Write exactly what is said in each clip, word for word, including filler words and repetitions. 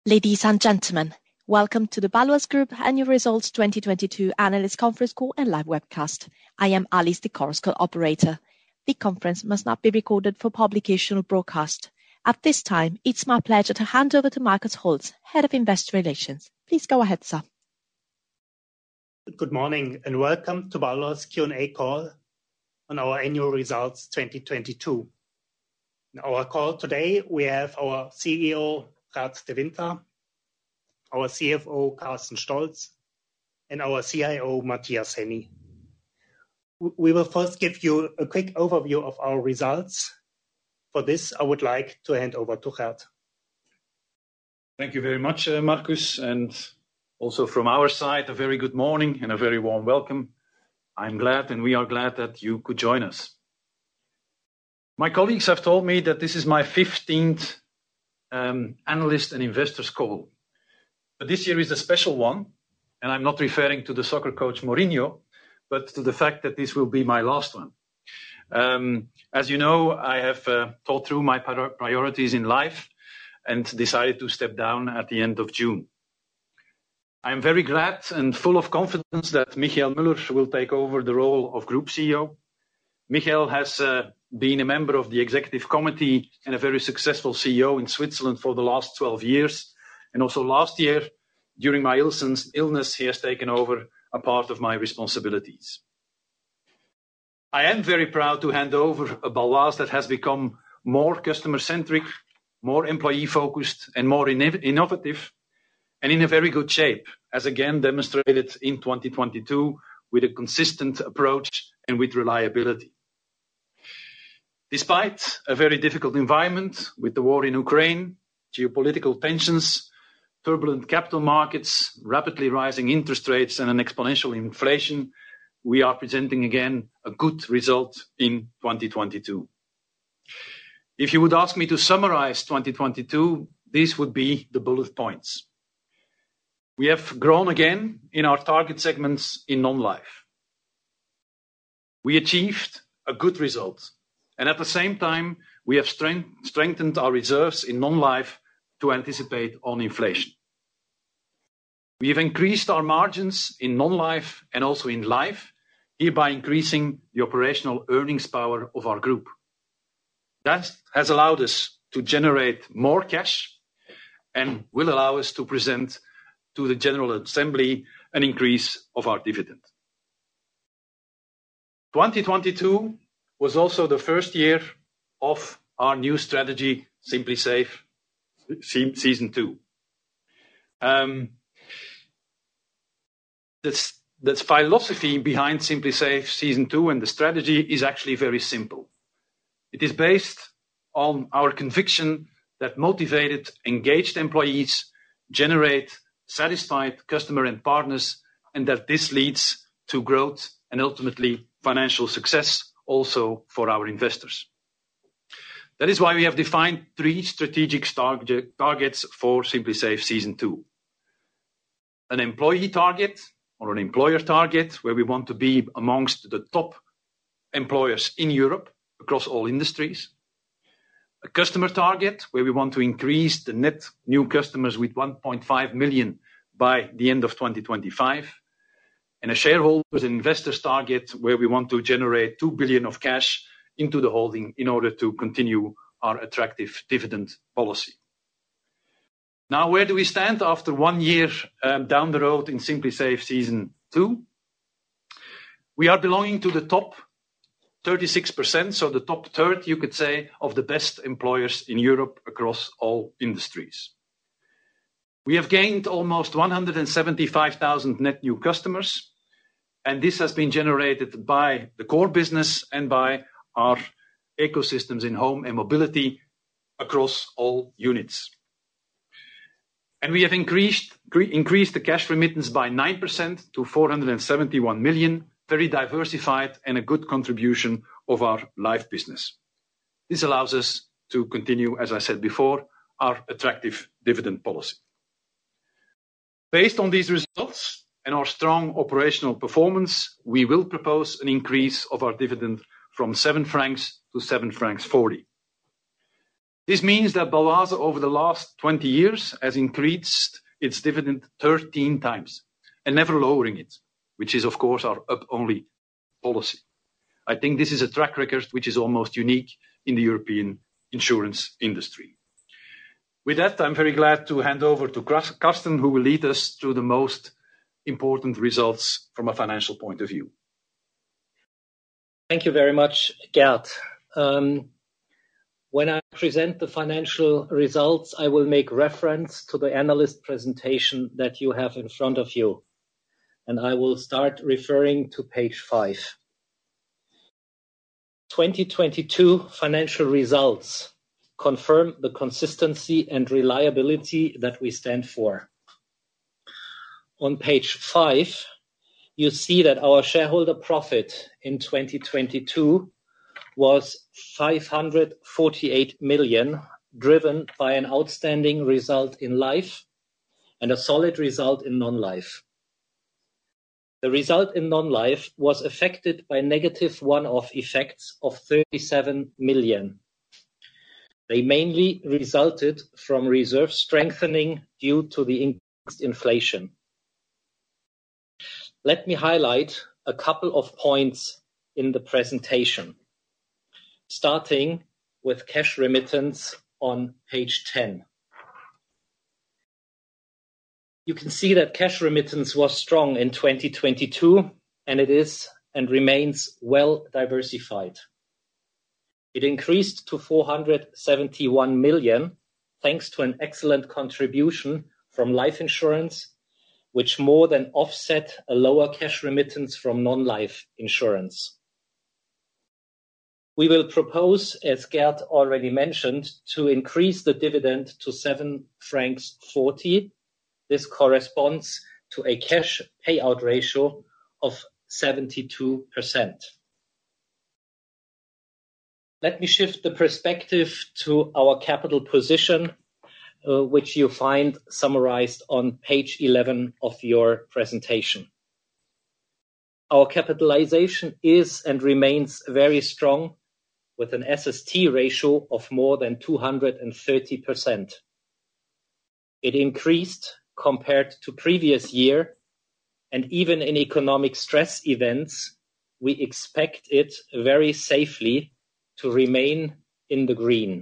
Ladies and gentlemen, welcome to the Baloise Group Annual Results twenty twenty-two Analyst Conference Call and Live Webcast. I am Alice, the Chorus Call operator. The conference must not be recorded for publication or broadcast. At this time, it's my pleasure to hand over to Markus Holtz, Head of Investor Relations. Please go ahead, sir. Good morning and welcome to Baloise Q and A call on our Annual Results twenty twenty-two. In our call today, we have our C E O, Gert De Winter, our C F O, Carsten Stolz, and our C I O, Matthias Henny. We will first give you a quick overview of our results. For this, I would like to hand over to Gert. Thank you very much, uh, Markus, and also from our side, a very good morning and a very warm welcome. I'm glad and we are glad that you could join us. My colleagues have told me that this is my fifteenth um, analyst and investors call. But this year is a special one, and I'm not referring to the soccer coach Mourinho, but to the fact that this will be my last one. Um, as you know, I have uh, thought through my priorities in life and decided to step down at the end of June. I am very glad and full of confidence that Michael Müller will take over the role of Group C E O. Michael has uh, been a member of the Executive Committee and a very successful C E O in Switzerland for the last twelve years. And also last year, during my illness, he has taken over a part of my responsibilities. I am very proud to hand over a Baloise that has become more customer-centric, more employee-focused, and more inno- innovative, and in a very good shape, as again demonstrated in twenty twenty-two with a consistent approach and with reliability. Despite a very difficult environment with the war in Ukraine, geopolitical tensions, turbulent capital markets, rapidly rising interest rates, and an exponential inflation, we are presenting again a good result in twenty twenty-two. If you would ask me to summarize twenty twenty-two, these would be the bullet points. We have grown again in our target segments in non-life. We achieved a good result, and at the same time, we have strength, strengthened our reserves in non-life to anticipate on inflation. We have increased our margins in non-life and also in life, hereby increasing the operational earnings power of our group. That has allowed us to generate more cash and will allow us to present to the General Assembly an increase of our dividend. twenty twenty-two was also the first year of our new strategy, Simply Safe, Season two. Um, this, this philosophy behind Simply Safe Season two and the strategy is actually very simple. It is based on our conviction that motivated, engaged employees generate satisfied customer and partners, and that this leads to growth and ultimately financial success also for our investors. That is why we have defined three strategic target, targets for Simply Safe Season two. An employee target or an employer target where we want to be amongst the top employers in Europe across all industries. A customer target where we want to increase the net new customers with one point five million by the end of twenty twenty-five. And a shareholders and investors target where we want to generate two billion of cash into the holding in order to continue our attractive dividend policy. Now, where do we stand after one year um, down the road in Simply Safe Season two? We are belonging to the top thirty-six percent, so the top third, you could say, of the best employers in Europe across all industries. We have gained almost one hundred seventy-five thousand net new customers, and this has been generated by the core business and by our ecosystems in home and mobility across all units. And we have increased, increased the cash remittance by nine percent to four hundred seventy-one million, very diversified and a good contribution of our life business. This allows us to continue, as I said before, our attractive dividend policy. Based on these results and our strong operational performance, we will propose an increase of our dividend from seven francs to seven francs forty. This means that Baloise over the last twenty years has increased its dividend thirteen times and never lowering it, which is of course our up-only policy. I think this is a track record which is almost unique in the European insurance industry. With that, I'm very glad to hand over to Carsten, who will lead us through the most important results from a financial point of view. Thank you very much, Gerd. Um, when I present the financial results, I will make reference to the analyst presentation that you have in front of you. And I will start referring to page five. twenty twenty-two financial results confirm the consistency and reliability that we stand for. On page five, you see that our shareholder profit in twenty twenty-two was five hundred forty-eight million, driven by an outstanding result in life and a solid result in non-life. The result in non-life was affected by negative one-off effects of thirty-seven million. They mainly resulted from reserve strengthening due to the increased inflation. Let me highlight a couple of points in the presentation, starting with cash remittance on page ten. You can see that cash remittance was strong in twenty twenty-two, and it is and remains well diversified. It increased to four hundred seventy-one million, thanks to an excellent contribution from life insurance, which more than offset a lower cash remittance from non-life insurance. We will propose, as Gerd already mentioned, to increase the dividend to seven francs forty. This corresponds to a cash payout ratio of seventy-two percent. Let me shift the perspective to our capital position, uh, which you find summarized on page eleven of your presentation. Our capitalization is and remains very strong, with an S S T ratio of more than two hundred thirty percent. It increased compared to previous year, and even in economic stress events, we expect it very safely to remain in the green.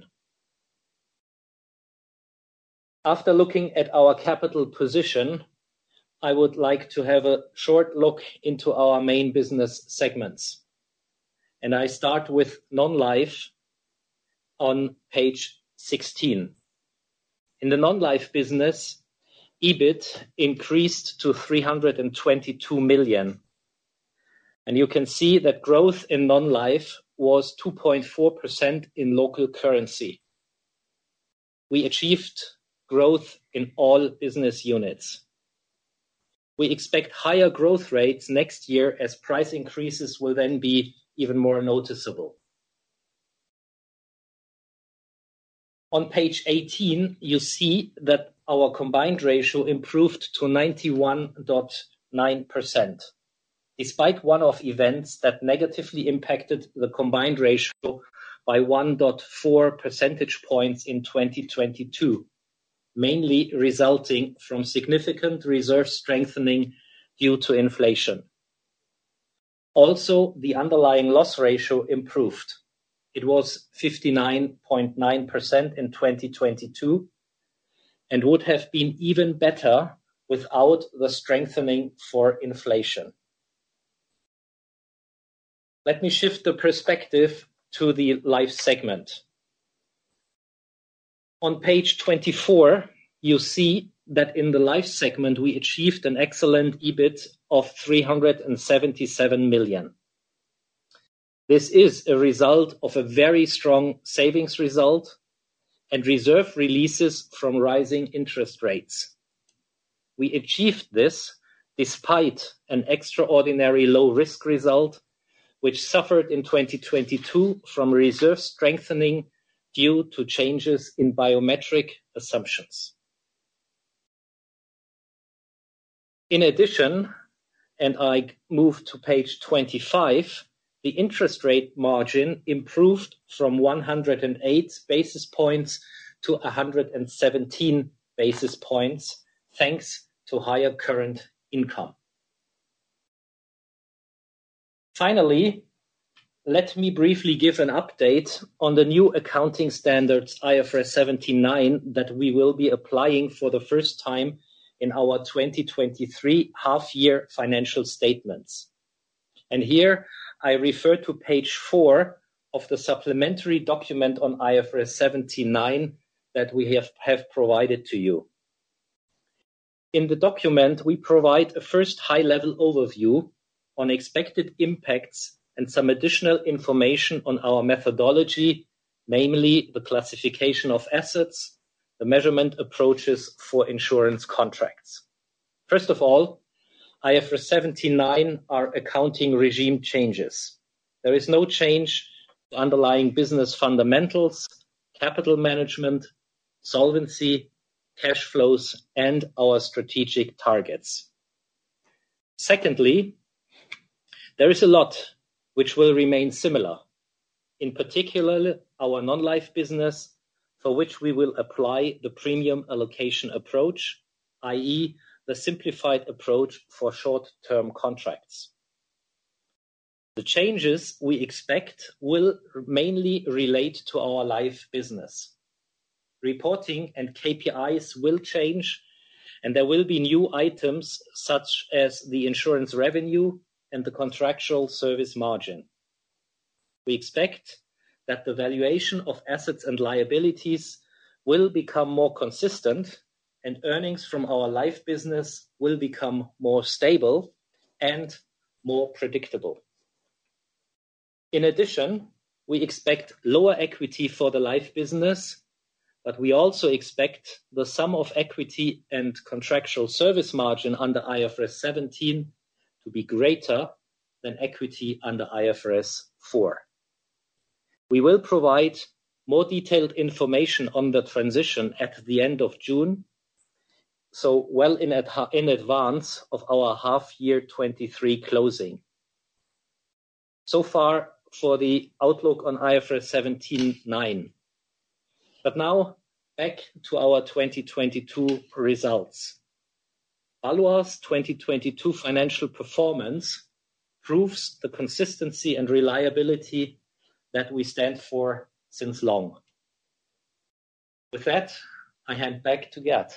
After looking at our capital position, I would like to have a short look into our main business segments. And I start with non-life on page sixteen. In the non-life business, E B I T increased to three hundred twenty-two million. And you can see that growth in non-life was two point four percent in local currency. We achieved growth in all business units. We expect higher growth rates next year as price increases will then be even more noticeable. On page eighteen, you see that our combined ratio improved to ninety-one point nine percent, despite one-off events that negatively impacted the combined ratio by one point four percentage points in twenty twenty-two, mainly resulting from significant reserve strengthening due to inflation. Also, the underlying loss ratio improved. It was fifty-nine point nine percent in twenty twenty-two and would have been even better without the strengthening for inflation. Let me shift the perspective to the life segment. On page twenty-four, you see that in the life segment, we achieved an excellent E B I T of three hundred seventy-seven million. This is a result of a very strong savings result and reserve releases from rising interest rates. We achieved this despite an extraordinary low risk result, which suffered in twenty twenty-two from reserve strengthening due to changes in biometric assumptions. In addition, and I move to page twenty-five, the interest rate margin improved from one hundred eight basis points to one hundred seventeen basis points, thanks to higher current income. Finally, let me briefly give an update on the new accounting standards I F R S seventy-nine that we will be applying for the first time in our twenty twenty-three half-year financial statements. And here I refer to page four of the supplementary document on I F R S seventy-nine that we have, have provided to you. In the document, we provide a first high-level overview on expected impacts and some additional information on our methodology, namely the classification of assets, the measurement approaches for insurance contracts. First of all, I F R S seventy-nine are accounting regime changes. There is no change to underlying business fundamentals, capital management, solvency, cash flows, and our strategic targets. Secondly, there is a lot which will remain similar, in particular our non-life business, for which we will apply the premium allocation approach, that is the simplified approach for short-term contracts. The changes we expect will mainly relate to our life business. Reporting and K P Is will change, and there will be new items such as the insurance revenue and the contractual service margin. We expect that the valuation of assets and liabilities will become more consistent and earnings from our life business will become more stable and more predictable. In addition, we expect lower equity for the life business, but we also expect the sum of equity and contractual service margin under I F R S seventeen to be greater than equity under I F R S four. We will provide more detailed information on the transition at the end of June, so well in, ad- in advance of our half-year twenty-three closing. So far for the outlook on I F R S seventeen nine. But now back to our twenty twenty-two results. Baloise twenty twenty-two financial performance proves the consistency and reliability that we stand for since long. With that, I hand back to Gert.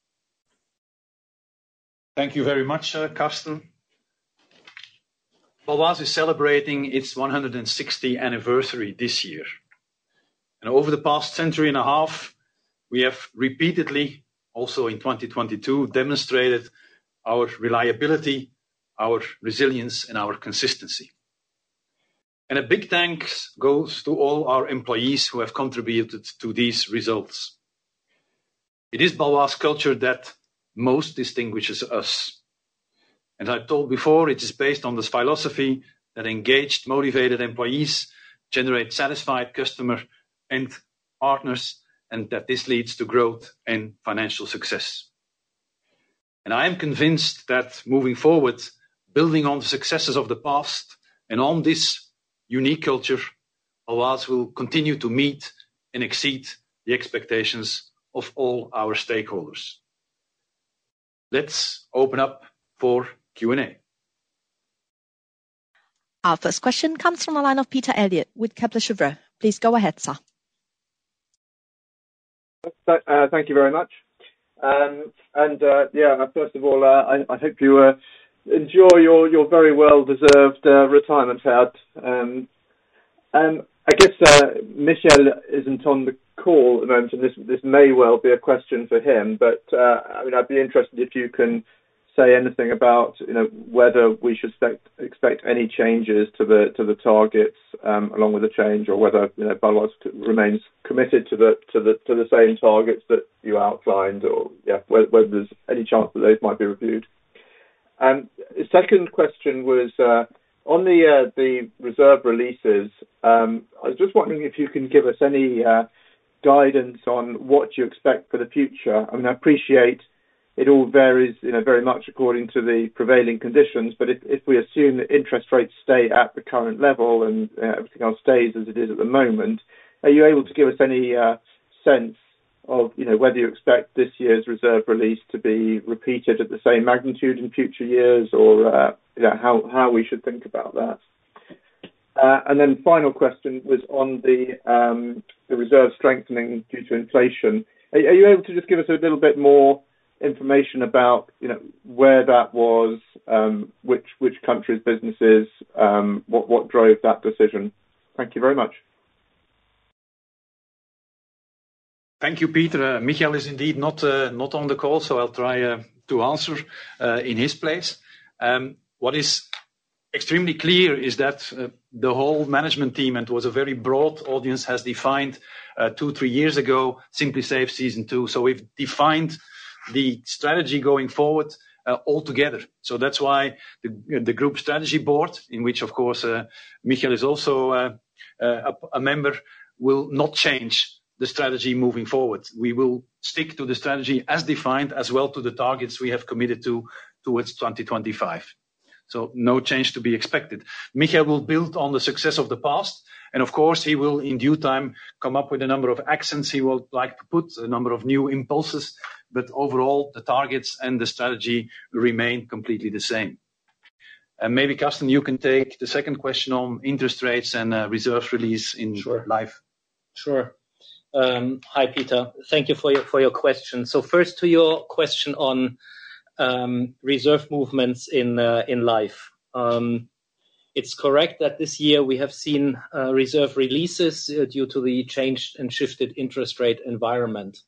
Thank you very much, uh, Carsten. Baloise is celebrating its one hundred sixtieth anniversary this year. And over the past century and a half, we have repeatedly, also in twenty twenty-two, demonstrated our reliability, our resilience, and our consistency. And a big thanks goes to all our employees who have contributed to these results. It is Baloise culture that most distinguishes us. As I told before, it is based on this philosophy that engaged, motivated employees generate satisfied customer and partners, and that this leads to growth and financial success. And I am convinced that moving forward, building on the successes of the past and on this unique culture, Baloise will continue to meet and exceed the expectations of all our stakeholders. Let's open up for Q and A. Our first question comes from the line of Peter Elliott with Kepler Cheuvreux. Please go ahead, sir. Uh, thank you very much. Um, and uh, yeah, first of all, uh, I, I hope you uh, enjoy your, your very well-deserved uh, retirement, Gert. Um, um, I guess uh, Michel isn't on the call at the moment, and this this may well be a question for him. But uh, I mean, I'd be interested if you can say anything about, you know, whether we should expect, expect any changes to the to the targets um, along with the change, or whether, you know, Baloise remains committed to the to the to the same targets that you outlined, or yeah, whether, whether there's any chance that those might be reviewed. Um, the second question was uh, on the uh, the reserve releases. Um, I was just wondering if you can give us any uh, guidance on what you expect for the future. I mean, I appreciate it all varies, you know, very much according to the prevailing conditions. But if, if we assume that interest rates stay at the current level and uh, everything else stays as it is at the moment, are you able to give us any uh, sense of, you know, whether you expect this year's reserve release to be repeated at the same magnitude in future years, or uh, you know, how how we should think about that? Uh, and then final question was on the um, the reserve strengthening due to inflation. Are, are you able to just give us a little bit more information about, you know, where that was, um, which which countries, businesses, um, what what drove that decision? Thank you very much. Thank you, Peter. Uh, Michael is indeed not uh, not on the call, so I'll try uh, to answer uh, in his place. Um, what is extremely clear is that uh, the whole management team, and it was a very broad audience, has defined uh, two, three years ago Simply Safe Season two. So we've defined the strategy going forward uh, all together. So that's why the, the group strategy board, in which, of course, uh, Michael is also uh, uh, a, a member, will not change the strategy moving forward. We will stick to the strategy as defined, as well to the targets we have committed to towards twenty twenty-five. So no change to be expected. Michael will build on the success of the past, and of course he will in due time come up with a number of accents he would like to put, a number of new impulses, but overall the targets and the strategy remain completely the same. And maybe, Carsten, you can take the second question on interest rates and uh, reserve release in Sure. life. Sure. Um, hi, Peter. Thank you for your for your question. So first, to your question on um, reserve movements in uh, in life. Um, it's correct that this year we have seen uh, reserve releases uh, due to the changed and shifted interest rate environment,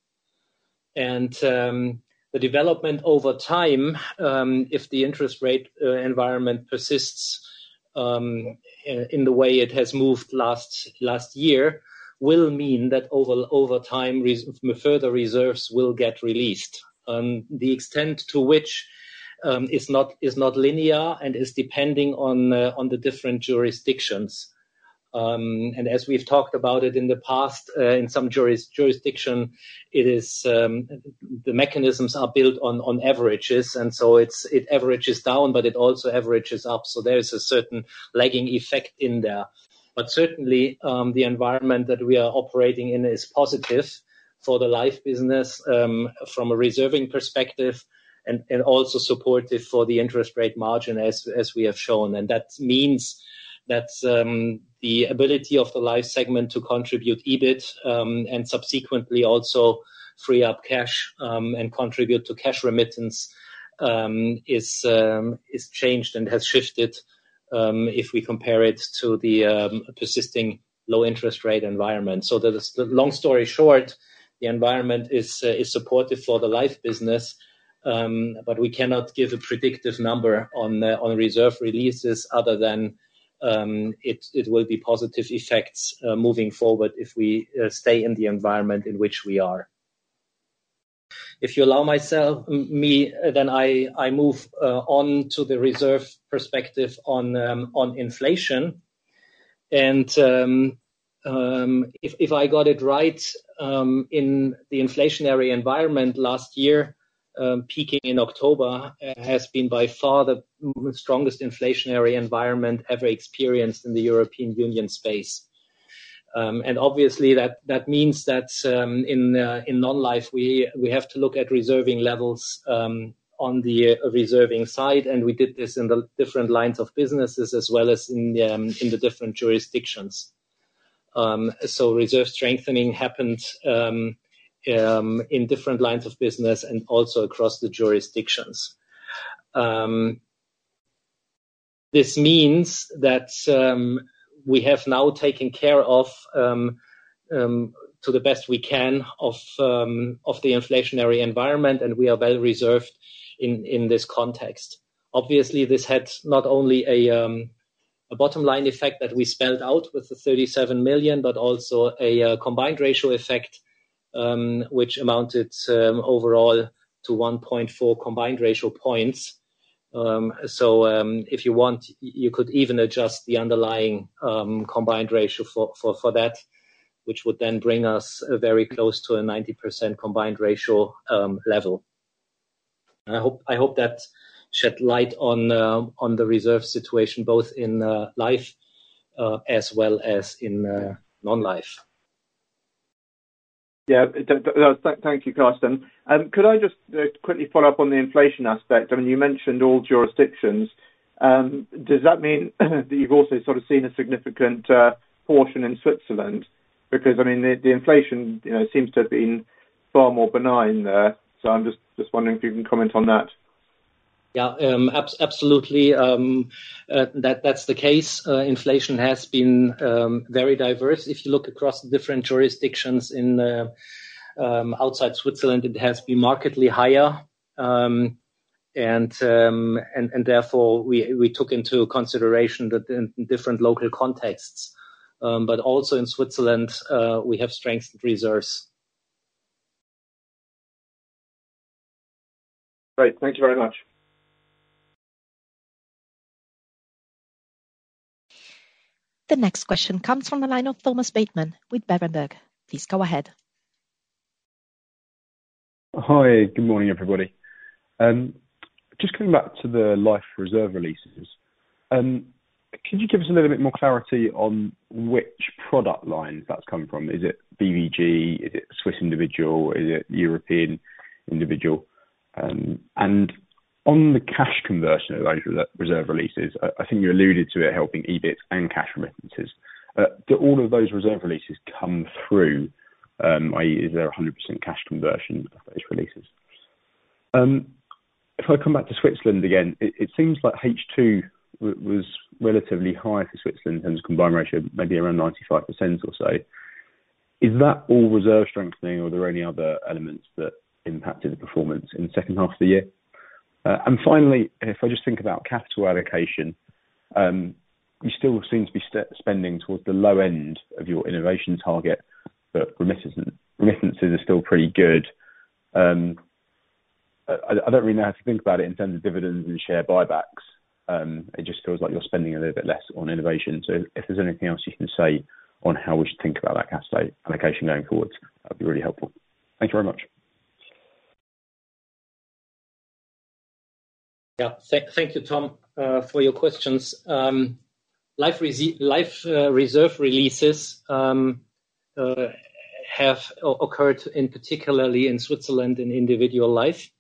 and um, the development over time. Um, if the interest rate uh, environment persists um, in the way it has moved last last year, will mean that over over time res- further reserves will get released. Um, the extent to which um, is not is not linear and is depending on uh, on the different jurisdictions. Um, and as we've talked about it in the past, uh, in some juris- jurisdiction, it is um, the mechanisms are built on on averages, and so it's it averages down, but it also averages up. So there is a certain lagging effect in there. But certainly, um, the environment that we are operating in is positive for the life business um, from a reserving perspective, and, and also supportive for the interest rate margin, as as we have shown. And that means that um, the ability of the life segment to contribute E B I T um, and subsequently also free up cash um, and contribute to cash remittance um, is um, is changed and has shifted. Um, if we compare it to the um, persisting low interest rate environment. So that is, the long story short, the environment is uh, is supportive for the life business, um, but we cannot give a predictive number on uh, on reserve releases other than um, it it will be positive effects uh, moving forward if we uh, stay in the environment in which we are. If you allow myself, me, then I, I move uh, on to the reserve perspective on um, on inflation. And um, um, if, if I got it right, um, in the inflationary environment last year, um, peaking in October, uh, has been by far the strongest inflationary environment ever experienced in the European Union space. Um, and obviously that, that means that um, in uh, in non-life we we have to look at reserving levels um, on the uh, reserving side, and we did this in the different lines of businesses as well as in the, um, in the different jurisdictions. Um, so reserve strengthening happened um, um, in different lines of business and also across the jurisdictions. Um, this means that um, we have now taken care of, um, um, to the best we can, of um, of the inflationary environment, and we are well reserved in, in this context. Obviously, this had not only a, um, a bottom line effect that we spelled out with the thirty-seven million, but also a, a combined ratio effect, um, which amounted um, overall to one point four combined ratio points. Um, so um, if you want, you could even adjust the underlying um, combined ratio for, for, for that, which would then bring us uh, very close to a ninety percent combined ratio um, level. I hope I hope that shed light on uh, on the reserve situation, both in uh, life uh, as well as in uh, non-life. Yeah, thank you, Carsten. Um, could I just uh, quickly follow up on the inflation aspect? I mean, you mentioned all jurisdictions. Um, does that mean that you've also sort of seen a significant uh, portion in Switzerland? Because, I mean, the, the inflation, you know, seems to have been far more benign there. So I'm just, just wondering if you can comment on that. Yeah, um, ab- absolutely. Um, uh, that that's the case. Uh, inflation has been um, very diverse. If you look across the different jurisdictions in uh, um, outside Switzerland, it has been markedly higher, um, and um, and and therefore we we took into consideration that in different local contexts, um, but also in Switzerland uh, we have strengthened reserves. Great, thank you very much. The next question comes from the line of Thomas Bateman with Berenberg. Please go ahead. Hi, good morning, everybody. Um, just coming back to the life reserve releases, um, could you give us a little bit more clarity on which product lines that's come from? Is it B V G? Is it Swiss individual? Is it European individual? Um, and on the cash conversion of those reserve releases, I think you alluded to it helping E B I T and cash remittances. Uh, do all of those reserve releases come through, um, that is, is there one hundred percent cash conversion of those releases? Um, if I come back to Switzerland again, it, it seems like H two w- was relatively high for Switzerland in terms of combined ratio, maybe around ninety-five percent or so. Is that all reserve strengthening, or are there any other elements that impacted the performance in the second half of the year? Uh, and finally, if I just think about capital allocation, um, you still seem to be st- spending towards the low end of your innovation target, but remittances, remittances are still pretty good. Um, I, I don't really know how to think about it in terms of dividends and share buybacks. Um, it just feels like you're spending a little bit less on innovation. So if there's anything else you can say on how we should think about that capital allocation going forward, that would be really helpful. Thank you very much. Yeah, th- thank you, Tom, uh, for your questions. Um, life re- life uh, reserve releases um, uh, have o- occurred in particularly in Switzerland in individual life.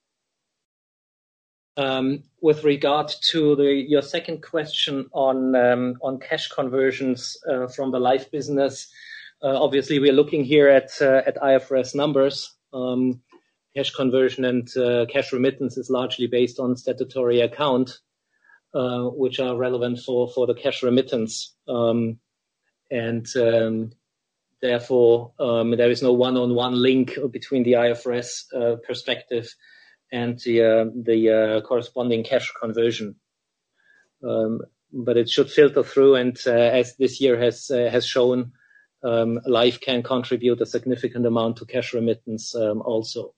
Um, with regard to the, your second question on um, on cash conversions uh, from the life business, uh, obviously we're looking here at uh, at I F R S numbers. Um, Cash conversion and uh, cash remittance is largely based on statutory account, uh, which are relevant for, for the cash remittance. Um, and um, therefore, um, there is no one-on-one link between the I F R S uh, perspective and the, uh, the uh, corresponding cash conversion. Um, but it should filter through, and uh, as this year has uh, has shown, um, life can contribute a significant amount to cash remittance um, also.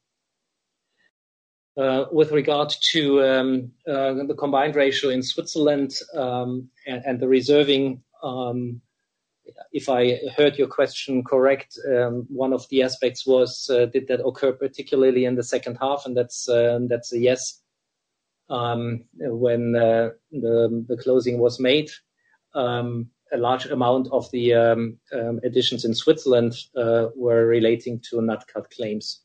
Uh, with regard to um, uh, the combined ratio in Switzerland um, and, and the reserving, um, if I heard your question correct, um, one of the aspects was, uh, did that occur particularly in the second half? And that's uh, that's a yes. Um, when uh, the, the closing was made, um, a large amount of the um, um, additions in Switzerland uh, were relating to nat cat claims.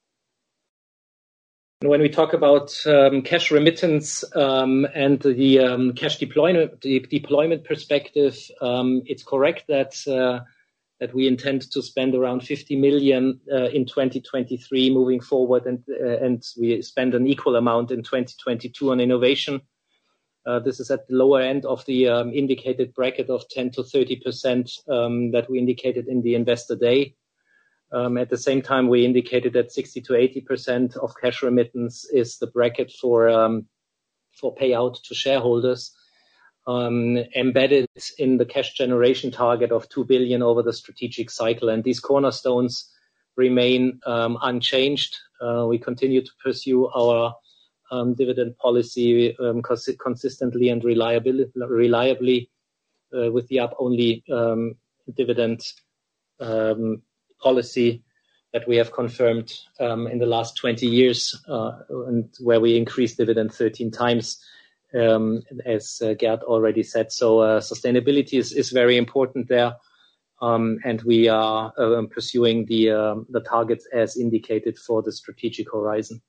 When we talk about um, cash remittance um, and the um, cash deployment, the deployment perspective, um, it's correct that uh, that we intend to spend around fifty million uh, in twenty twenty-three moving forward, and uh, and we spend an equal amount in twenty twenty-two on innovation. Uh, this is at the lower end of the um, indicated bracket of ten to thirty percent um, that we indicated in the Investor Day. Um, at the same time, we indicated that sixty to eighty percent of cash remittance is the bracket for um, for payout to shareholders, um, embedded in the cash generation target of two billion over the strategic cycle. And these cornerstones remain um, unchanged. Uh, we continue to pursue our um, dividend policy um, cons- consistently and reliably, reliably uh, with the up-only um, dividend um policy, that we have confirmed um, in the last twenty years, uh, and where we increased dividend thirteen times, um, as uh, Gerd already said. So uh, sustainability is, is very important there, um, and we are uh, pursuing the uh, the targets as indicated for the strategic horizon.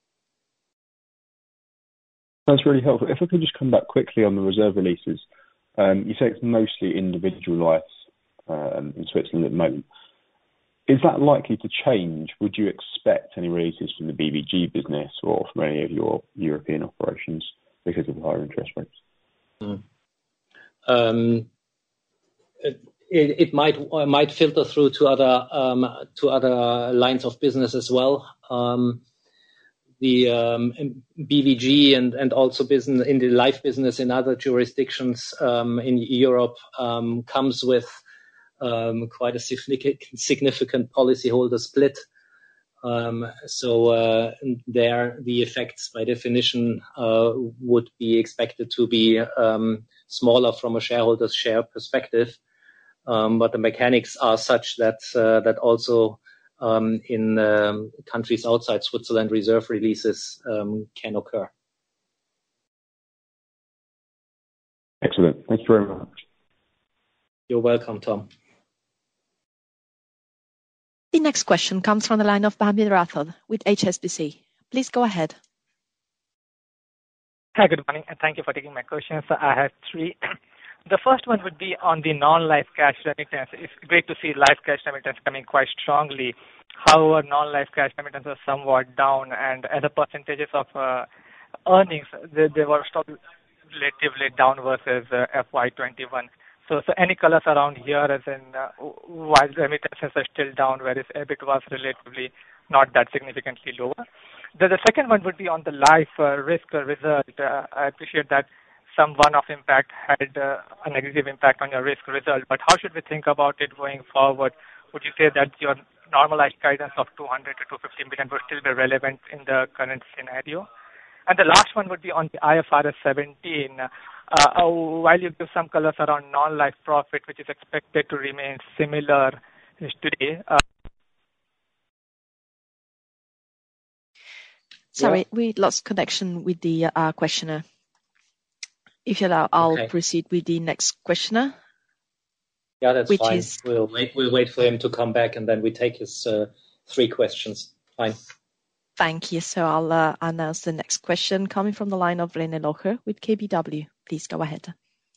That's really helpful. If I could just come back quickly on the reserve releases. Um, you say it's mostly individual lives um, in Switzerland at the moment. Is that likely to change? Would you expect any releases from the B V G business or from any of your European operations because of higher interest rates? Mm. Um, it, it might uh, might filter through to other um, to other lines of business as well. Um, the um, B V G and, and also business in the life business in other jurisdictions um, in Europe um, comes with um, quite a significant, significant policyholder split. Um, so uh, there, the effects by definition uh, would be expected to be um, smaller from a shareholder's share perspective. Um, but the mechanics are such that uh, that also Um, in um, countries outside Switzerland, reserve releases um, can occur. Excellent. Thank you very much. You're welcome, Tom. The next question comes from the line of Bambi Rathod with H S B C. Please go ahead. Hi, good morning, and thank you for taking my questions. I have three. The first one would be on the non-life cash remittance. It's great to see life cash remittance coming quite strongly. However, non-life cash remittance are somewhat down, and as a percentages of uh, earnings, they, they were still relatively down versus uh, F Y twenty-one. So, so any colors around here, as in uh, while remittances are still down, whereas E B I T was relatively not that significantly lower. The, the second one would be on the life uh, risk result. Uh, I appreciate that some one-off impact had uh, a negative impact on your risk result, but how should we think about it going forward? Would you say that your normalized guidance of two hundred to two hundred fifty million would still be relevant in the current scenario? And the last one would be on the I F R S seventeen. Uh, while you give some colors around non-life profit, which is expected to remain similar today. Uh, Sorry, yeah. we lost connection with the uh, questioner. If you allow, I'll Okay. proceed with the next questioner. Yeah, that's which fine. Is... We'll wait. We'll wait for him to come back, and then we take his uh, three questions. Fine. Thank you. So I'll uh, announce the next question coming from the line of René Locher with K B W. Please go ahead.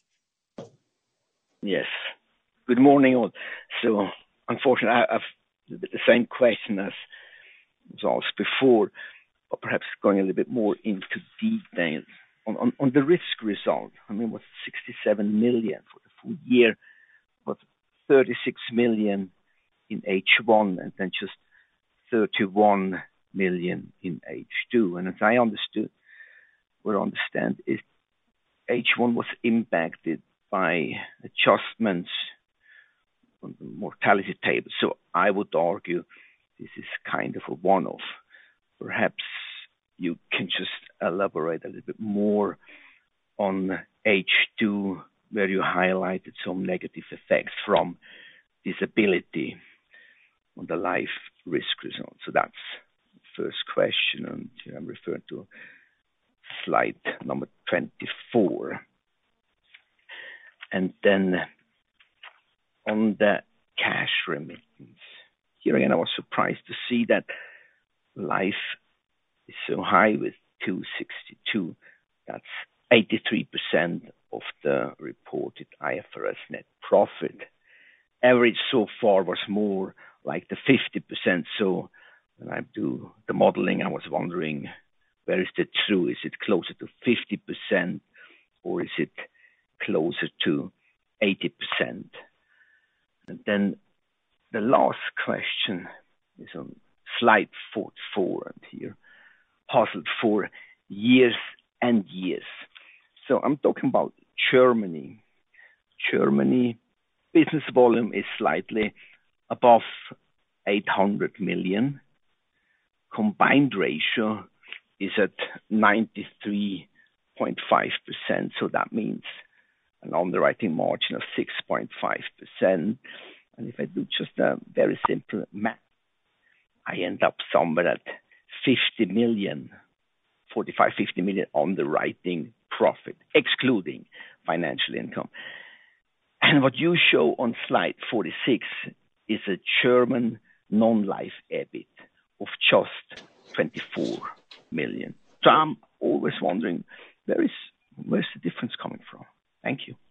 Yes. Good morning, all. So, unfortunately, I have the same question as was asked before, but perhaps going a little bit more into detail. On, on, on the risk result, I mean, was sixty-seven million for the full year, was thirty-six million in H one, and then just thirty-one million in H two. And as I understood, or understand, is H one was impacted by adjustments on the mortality table. So I would argue this is kind of a one-off. Perhaps you can just elaborate a little bit more on H two, where you highlighted some negative effects from disability on the life risk result. So that's the first question, and I'm referring to slide number twenty-four. And then on the cash remittance, here again, I was surprised to see that life is so high with two sixty-two. That's eighty-three percent of the reported I F R S net profit. Average so far was more like the fifty percent. So when I do the modeling, I was wondering, where is the true? Is it closer to fifty percent or is it closer to eighty percent? And then the last question is on slide forty-four, and here puzzled for years and years. So I'm talking about Germany. Germany business volume is slightly above eight hundred million. Combined ratio is at ninety-three point five percent. So that means an underwriting margin of six point five percent. And if I do just a very simple math, I end up somewhere at fifty million, forty-five, fifty million underwriting profit, excluding financial income. And what you show on slide forty-six is a German non-life EBIT of just twenty-four million. So I'm always wondering, where is where's the difference coming from? Thank you.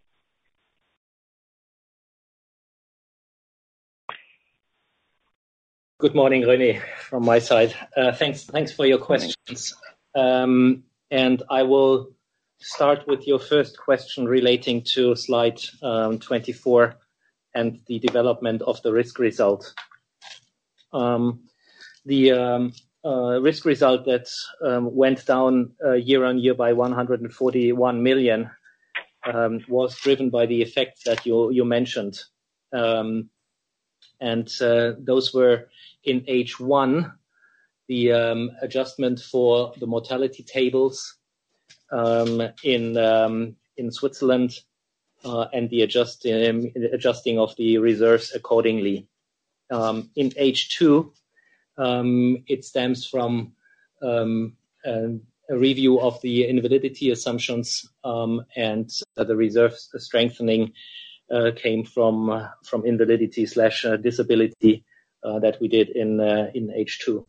Good morning, René, from my side. Uh, thanks, thanks for your questions. Um, and I will start with your first question relating to slide um, twenty-four and the development of the risk result. Um, the um, uh, risk result that um, went down uh, year on year by one hundred forty-one million um, was driven by the effects that you, you mentioned. Um, and uh, those were in H one, the um, adjustment for the mortality tables um, in um, in Switzerland uh, and the adjust, um, adjusting of the reserves accordingly. Um, in H two, um, it stems from um, a, a review of the invalidity assumptions um, and uh, the reserve strengthening uh, came from uh, from invalidity slash uh, disability uh, that we did in uh, in H two.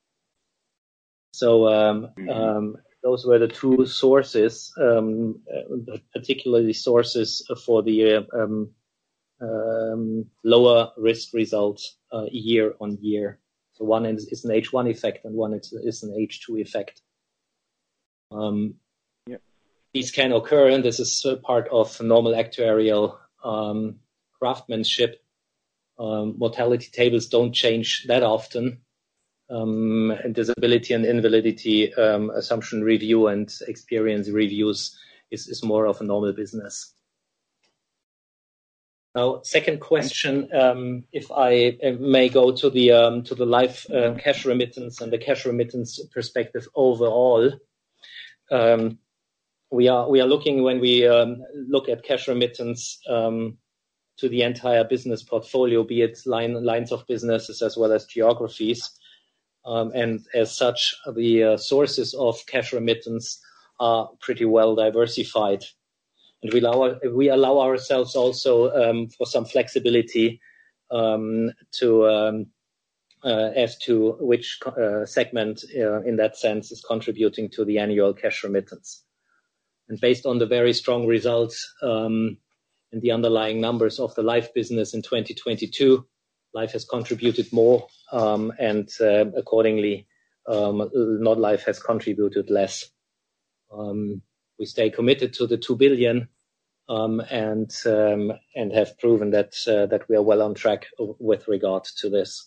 So um, um, those were the two sources, um, uh, particularly sources for the uh, um, um, lower risk results uh, year on year. So one is, is an H one effect and one is, is an H two effect. Um, yeah. These can occur, and this is part of normal actuarial um, craftsmanship. Um, mortality tables don't change that often. Um, and disability and invalidity um, assumption review and experience reviews is, is more of a normal business. Now, second question, um, if I may go to the um, to the life uh, cash remittance and the cash remittance perspective overall, um, we are we are looking when we um, look at cash remittance um, to the entire business portfolio, be it line, lines of businesses as well as geographies. Um, and as such, the uh, sources of cash remittance are pretty well diversified. And we allow, we allow ourselves also um, for some flexibility um, to um, uh, as to which uh, segment uh, in that sense is contributing to the annual cash remittance. And based on the very strong results um, and the underlying numbers of the life business in twenty twenty-two, life has contributed more, um, and uh, accordingly, um, non-life has contributed less. Um, we stay committed to the two billion, um, and um, and have proven that uh, that we are well on track with regard to this.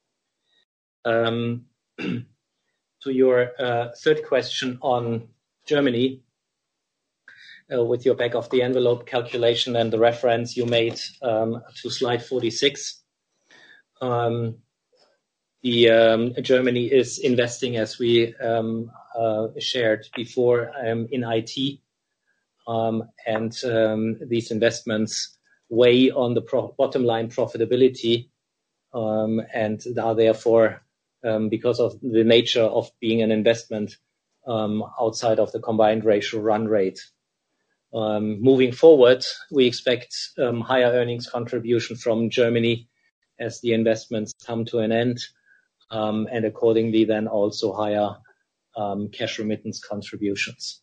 Um, to your uh, third question on Germany, uh, with your back of the envelope calculation and the reference you made um, to slide forty-six. Um, the um, Germany is investing, as we um, uh, shared before, um, in I T, um, and um, these investments weigh on the pro- bottom line profitability, um, and are therefore, um, because of the nature of being an investment, um, outside of the combined ratio run rate. Um, moving forward, we expect um, higher earnings contribution from Germany as the investments come to an end, um, and accordingly then also higher um, cash remittance contributions.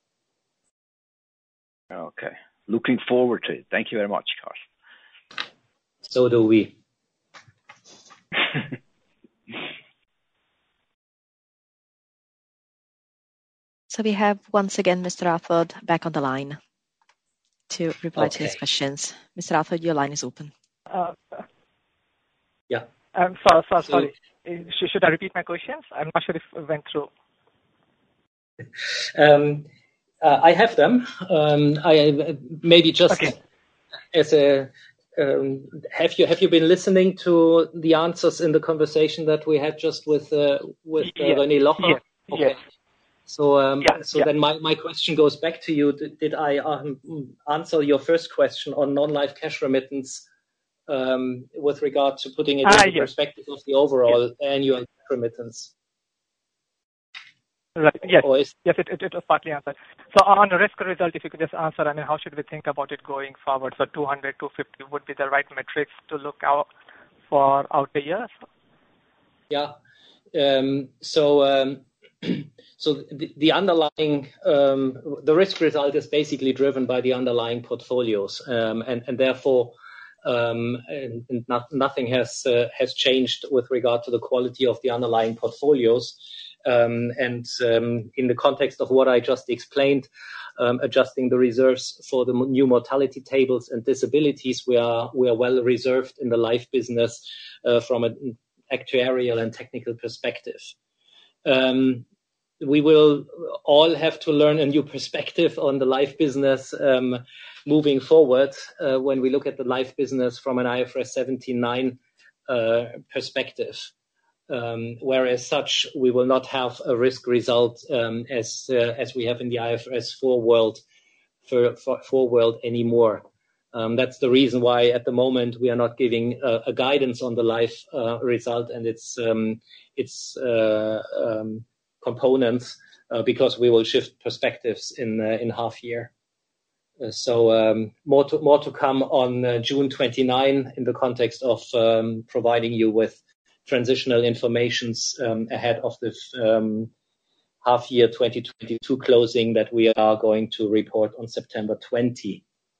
Okay. Looking forward to it. Thank you very much, Carl. So do we. So we have once again Mister Rathod back on the line to reply Okay. to his questions. Mister Rathod, your line is open. Uh, Yeah. I'm sorry, sorry, So- sorry. Should, should I repeat my questions? I'm not sure if it went through. Um, uh, I have them. Um, I maybe just Okay. as a um, have you have you been listening to the answers in the conversation that we had just with uh, with uh, Yeah. René Locher? Yes. Okay. Yes. So um, Yeah, so yeah. then my, my question goes back to you. Did, did I um, answer your first question on non-life cash remittance um, with regard to putting it Ah, into yes. perspective of the overall annual remittance? Right. Yes. Or is Yes, it, it, it was partly answered. So on the risk result, if you could just answer, I mean, how should we think about it going forward? So two hundred, two fifty would be the right metrics to look out for out the years? Yeah. Um, so um, so the, the underlying, um, the risk result is basically driven by the underlying portfolios. Um, and, and therefore, um, and, and not, nothing has uh, has changed with regard to the quality of the underlying portfolios. Um, and um, in the context of what I just explained, um, adjusting the reserves for the new mortality tables and disabilities, we are we are well reserved in the life business uh, from an actuarial and technical perspective. Um, we will all have to learn a new perspective on the life business um, moving forward uh, when we look at the life business from an I F R S seventeen nine uh, perspective. Um, whereas such, we will not have a risk result um, as uh, as we have in the I F R S four world for, for, for world anymore. Um, that's the reason why at the moment we are not giving uh, a guidance on the life uh, result and its um, its uh, um, components uh, because we will shift perspectives in uh, in half year. Uh, so um, more to more to come on uh, June twenty-ninth in the context of um, providing you with transitional informations um, ahead of the um, half year twenty twenty-two closing that we are going to report on September twentieth.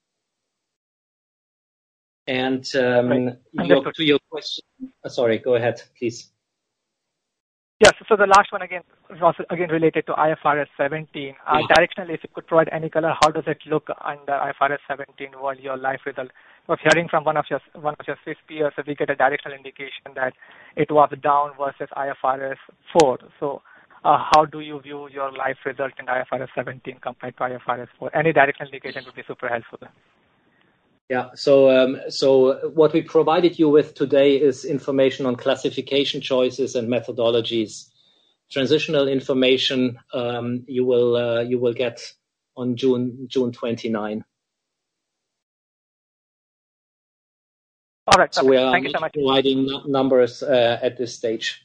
And um, Right. your, to your question, uh, sorry, go ahead, please. Yes. So the last one again was again related to I F R S seventeen. Uh, Yeah. Directionally, if you could provide any color, how does it look under I F R S seventeen while your life result? I was hearing from one of your one of your Swiss peers that we get a directional indication that it was down versus I F R S four. So uh, how do you view your life result in I F R S seventeen compared to I F R S four? Any directional indication would be super helpful. Yeah. So, um, so what we provided you with today is information on classification choices and methodologies. Transitional information um, you will uh, you will get on June June twenty-ninth. All right. So we are Thank you so not much. providing n- numbers uh, at this stage.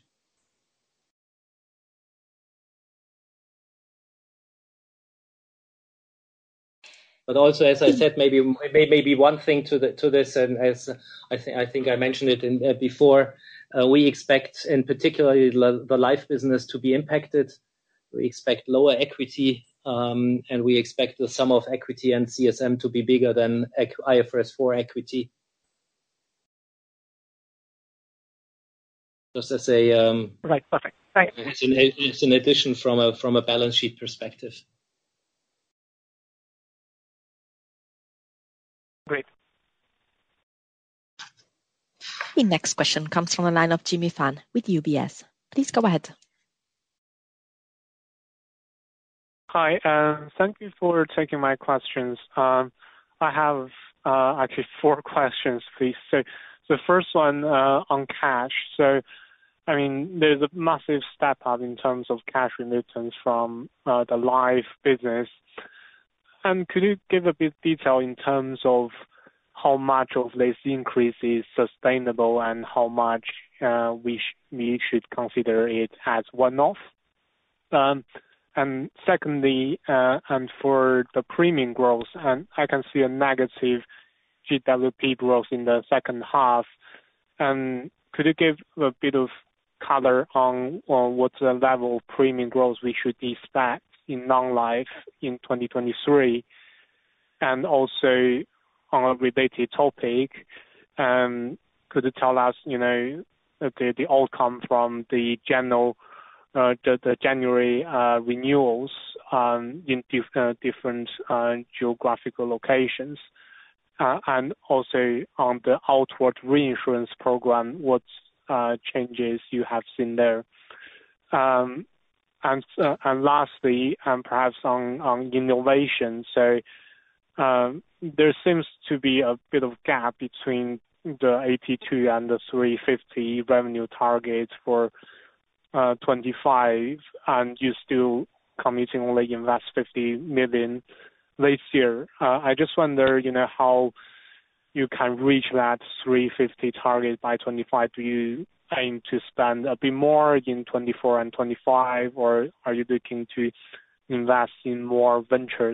But also, as I said, maybe maybe one thing to the, to this, and as I think I think I mentioned it in, uh, before, uh, we expect, in particular, the, the life business to be impacted. We expect lower equity, um, and we expect the sum of equity and C S M to be bigger than I F R S four equity. Just as a um, Right. Perfect. Thank you. It's an, it's an addition from a from a balance sheet perspective. Great. The next question comes from the line of Jimmy Fan with U B S. Please go ahead. Hi, um, thank you for taking my questions. Um, I have uh, actually four questions, please. So the first one uh, on cash. So, I mean, there's a massive step up in terms of cash remittance from uh, the life business. And could you give a bit detail in terms of how much of this increase is sustainable and how much uh, we sh- we should consider it as one-off? Um, and secondly, uh, and for the premium growth, and I can see a negative G W P growth in the second half. And could you give a bit of color on, on what the level of premium growth we should expect in non-life in twenty twenty-three? And also, on a related topic, um, could you tell us, you know, the the outcome from the general, uh, the, the January uh, renewals um, in dif- uh, different uh, geographical locations, uh, and also on the outward reinsurance program, what uh, changes you have seen there? Um, and uh, and lastly, and perhaps on on innovation, so. Um, there seems to be a bit of gap between the eighty-two and the three fifty revenue targets for uh, twenty-five, and you still committing only invest fifty million this year. Uh, I just wonder, you know, how you can reach that three fifty target by twenty-five? Do you aim to spend a bit more in twenty-four and twenty-five, or are you looking to invest in more ventures?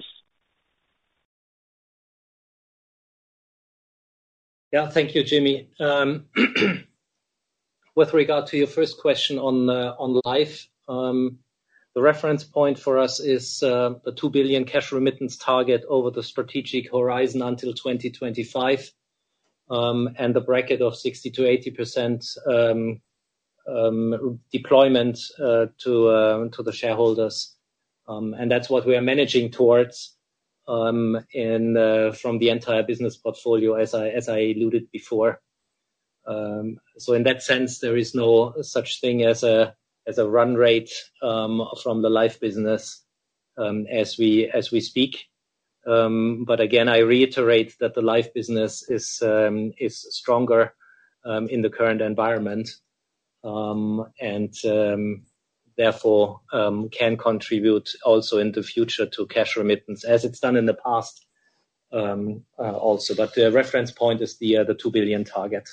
Yeah, thank you, Jimmy. Um, with regard to your first question on uh, on life, um, the reference point for us is uh, the two billion cash remittance target over the strategic horizon until twenty twenty-five, um, and the bracket of sixty to eighty percent um, um, deployment uh, to uh, to the shareholders, um, and that's what we are managing towards. Um, in uh, from the entire business portfolio, as I as I alluded before. Um, so in that sense, there is no such thing as a as a run rate um, from the life business um, as we as we speak. Um, but again, I reiterate that the life business is um, is stronger um, in the current environment, um, and um, therefore um, can contribute also in the future to cash remittance, as it's done in the past um, uh, also. But the reference point is the uh, the two billion target.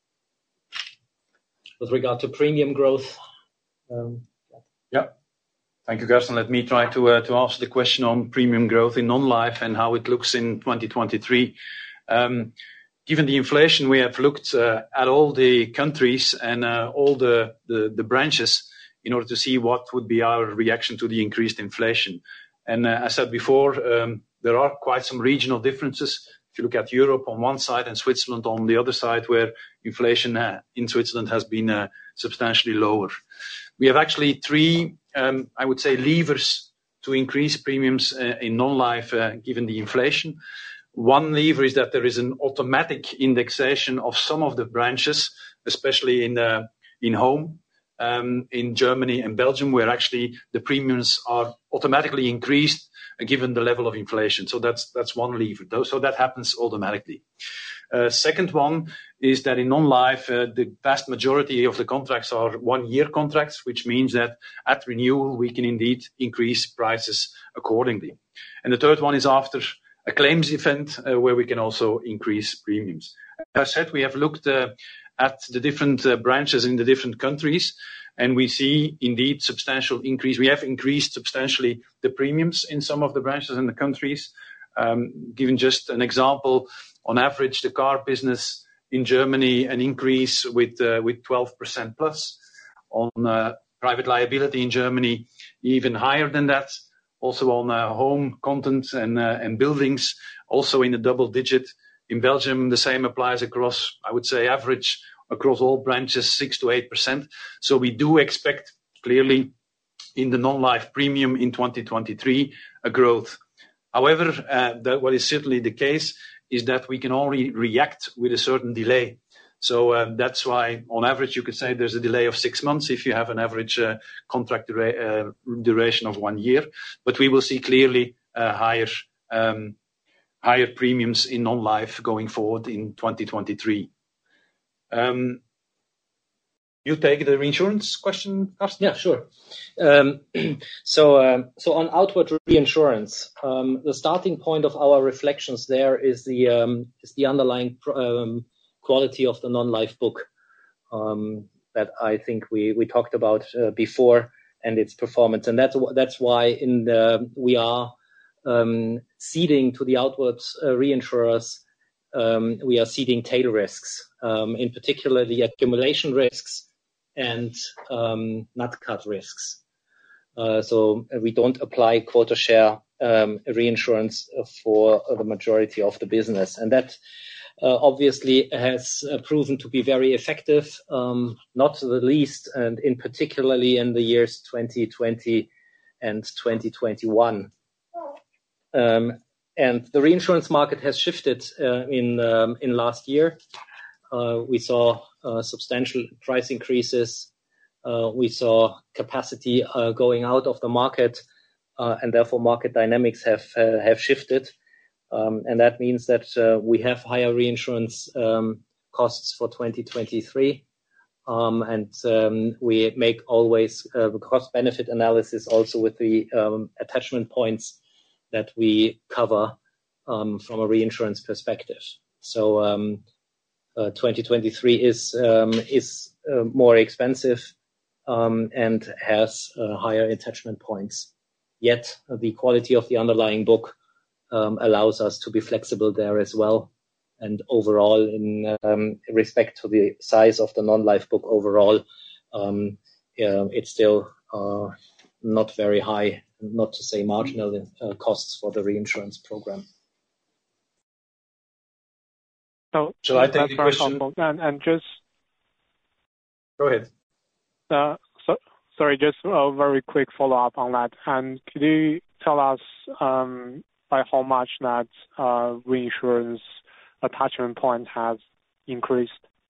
With regard to premium growth. Um, yeah. Thank you, Carsten. Let me try to uh, to answer the question on premium growth in non-life and how it looks in twenty twenty-three. Um, given the inflation, we have looked uh, at all the countries and uh, all the, the, the branches in order to see what would be our reaction to the increased inflation. And uh, as I said before, um, there are quite some regional differences. If you look at Europe on one side and Switzerland on the other side, where inflation uh, in Switzerland has been uh, substantially lower. We have actually three, um, I would say, levers to increase premiums uh, in non-life uh, given the inflation. One lever is that there is an automatic indexation of some of the branches, especially in uh, in home. Um, in Germany and Belgium, where actually the premiums are automatically increased uh, given the level of inflation. So that's that's one lever. Though, so that happens automatically. Uh, second one is that in non-life, uh, the vast majority of the contracts are one-year contracts, which means that at renewal we can indeed increase prices accordingly. And the third one is after a claims event, uh, where we can also increase premiums. As I said, we have looked uh, at the different uh, branches in the different countries, and we see indeed substantial increase. We have increased substantially the premiums in some of the branches in the countries. Um, given just an example, on average, the car business in Germany, an increase with uh, with twelve percent plus. On uh, private liability in Germany, even higher than that. Also on uh, home content and uh, and buildings, also in the double digit. In Belgium, the same applies across, I would say, average across all branches, six to eight percent. So we do expect clearly in the non-life premium in twenty twenty-three a growth. However, uh, that what is certainly the case is that we can only react with a certain delay. So uh, that's why, on average, you could say there's a delay of six months if you have an average uh, contract dura- uh, duration of one year. But we will see clearly uh, higher um, higher premiums in non-life going forward in twenty twenty-three. Um, you take the reinsurance question, Carsten? Yeah, sure. Um, so, um, so on outward reinsurance, um, the starting point of our reflections there is the um, is the underlying um, quality of the non-life book um, that I think we we talked about uh, before, and its performance, and that's that's why in the we are um, ceding to the outward uh, reinsurers. Um, we are ceding tail risks, um, in particular the accumulation risks and um, nat cat risks. Uh, so we don't apply quota share um, reinsurance for the majority of the business, and that uh, obviously has uh, proven to be very effective, um, not the least, and in particularly in the years twenty twenty and twenty twenty-one. Um, And the reinsurance market has shifted uh, in um, in last year. Uh, we saw uh, substantial price increases. Uh, we saw capacity uh, going out of the market, uh, and therefore market dynamics have uh, have shifted. Um, and that means that uh, we have higher reinsurance um, costs for twenty twenty-three. Um, and um, we make always uh, cost-benefit analysis also with the um, attachment points that we cover um, from a reinsurance perspective. So um, uh, twenty twenty-three is um, is uh, more expensive um, and has uh, higher attachment points. Yet uh, the quality of the underlying book um, allows us to be flexible there as well. And overall, in um, respect to the size of the non-life book overall, um, uh, it's still uh, not very high, not to say marginal uh, costs for the reinsurance program. So, Shall I take the very question? helpful. And, and just Go ahead. uh, so, sorry, just a very quick follow-up on that. And could you tell us um, by how much that uh, reinsurance attachment point has increased?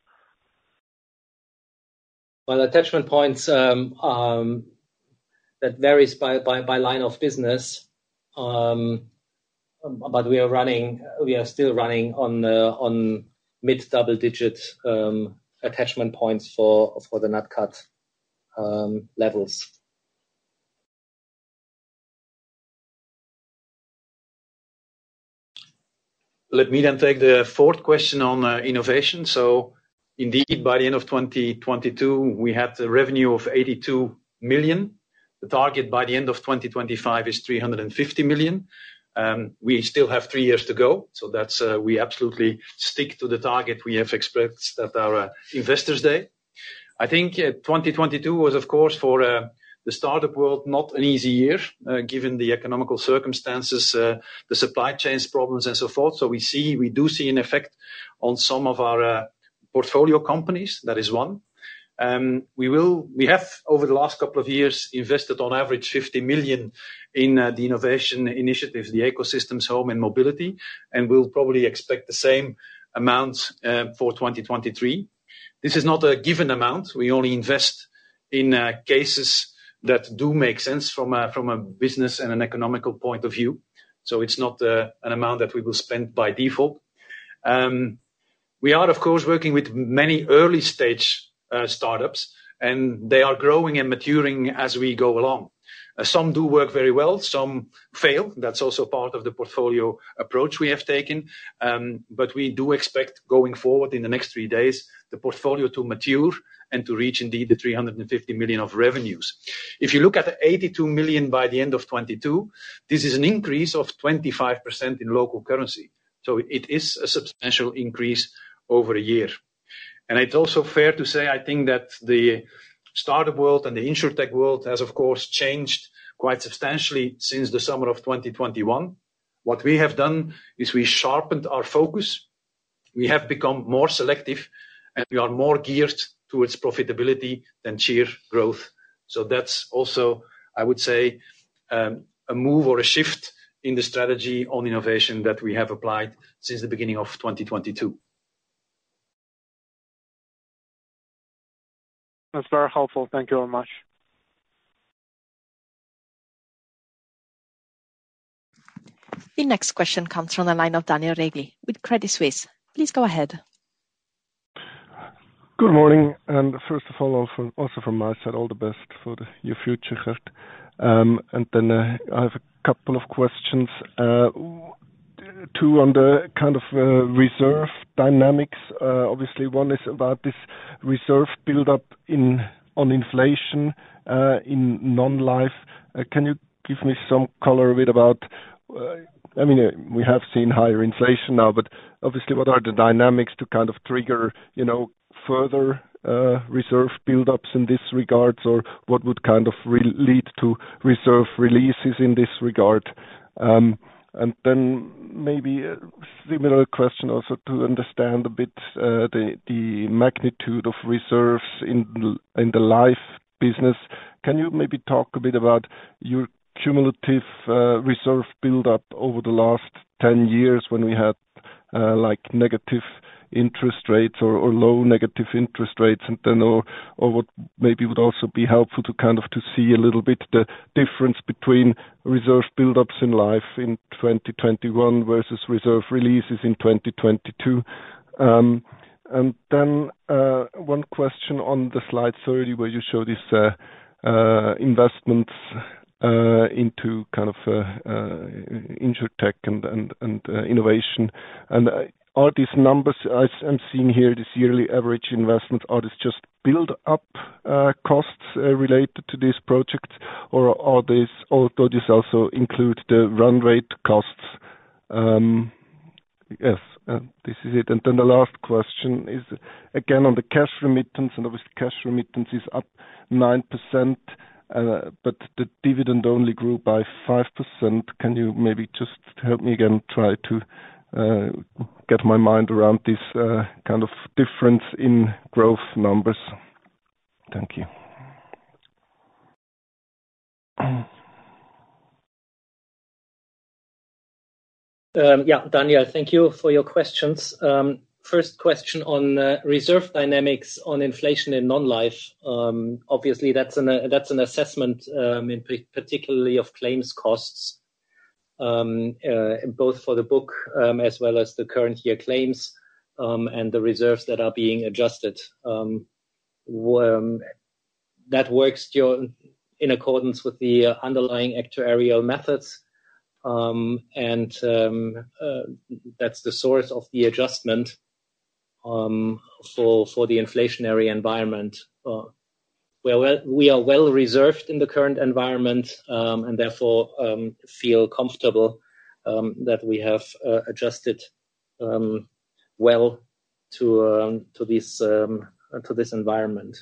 Well, attachment points um, um, that varies by, by, by line of business, um, but we are running, we are still running on uh, on mid double-digit um, attachment points for for the Nat Cat um, levels. Let me then take the fourth question on uh, innovation. So indeed, by the end of twenty twenty-two, we had a revenue of eighty-two million. The target by the end of twenty twenty-five is three hundred fifty million. Um, we still have three years to go. So that's, uh, we absolutely stick to the target we have expressed at our uh, Investors Day. I think uh, twenty twenty-two was, of course, for uh, the startup world, not an easy year, uh, given the economical circumstances, uh, the supply chains problems and so forth. So we see, we do see an effect on some of our uh, portfolio companies. That is one. Um, we will, we have over the last couple of years invested on average fifty million in uh, the innovation initiatives, the ecosystems, home and mobility, and we'll probably expect the same amount uh, for twenty twenty-three. This is not a given amount. We only invest in uh, cases that do make sense from a, from a business and an economical point of view. So it's not uh, an amount that we will spend by default. Um, we are, of course, working with many early stage uh, startups, and they are growing and maturing as we go along. Uh, some do work very well, some fail. That's also part of the portfolio approach we have taken. Um, but we do expect going forward in the next three days, the portfolio to mature and to reach indeed the three hundred fifty million of revenues. If you look at the eighty-two million by the end of twenty-two, this is an increase of twenty-five percent in local currency. So it is a substantial increase over a year. And it's also fair to say, I think that the startup world and the insurtech world has, of course, changed quite substantially since the summer of twenty twenty-one. What we have done is we sharpened our focus. We have become more selective, and we are more geared towards profitability than sheer growth. So that's also, I would say, um, a move or a shift in the strategy on innovation that we have applied since the beginning of twenty twenty-two. That's very helpful. Thank you very much. The next question comes from the line of Daniel Regli with Credit Suisse. Please go ahead. Good morning, and first of all, also, also from my side, all the best for the, your future, Gert. Um, and then uh, I have a couple of questions. Uh, two on the kind of uh, reserve dynamics. Uh, obviously, one is about this reserve build-up in on inflation uh, in non-life. Uh, can you give me some color a bit about? Uh, I mean, uh, we have seen higher inflation now, but obviously, what are the dynamics to kind of trigger, you know, further uh, reserve build-ups in this regard, or what would kind of re- lead to reserve releases in this regard? Um, and then maybe a similar question also to understand a bit uh, the the magnitude of reserves in the, in the life business. Can you maybe talk a bit about your cumulative uh, reserve build-up over the last ten years when we had uh, like negative interest rates or, or low negative interest rates, and then or or what maybe would also be helpful to kind of to see a little bit the difference between reserve build-ups in life in twenty twenty-one versus reserve releases in twenty twenty-two. Um, and then uh, one question on the slide thirty where you show this uh, uh, investments uh, into kind of uh, uh, insurtech and and, and uh, innovation, and uh, are these numbers I'm seeing here, this yearly average investments, are this just build-up uh, costs uh, related to these projects, or are these, or do this also include the run rate costs? Um, yes, uh, this is it. And then the last question is again on the cash remittance, and obviously cash remittance is up nine percent. Uh, but the dividend only grew by five percent. Can you maybe just help me again try to uh, get my mind around this uh, kind of difference in growth numbers? Thank you. Um, yeah, Daniel, thank you for your questions. Um, First question on uh, reserve dynamics on inflation in non-life. Um, obviously, that's an uh, that's an assessment, um, in p- particularly of claims costs, um, uh, both for the book um, as well as the current year claims um, and the reserves that are being adjusted. Um, um, that works in accordance with the uh, underlying actuarial methods, um, and um, uh, that's the source of the adjustment. Um, for for the inflationary environment, uh, we're well, we are well reserved in the current environment, um, and therefore um, feel comfortable um, that we have uh, adjusted um, well to um, to this um, to this environment.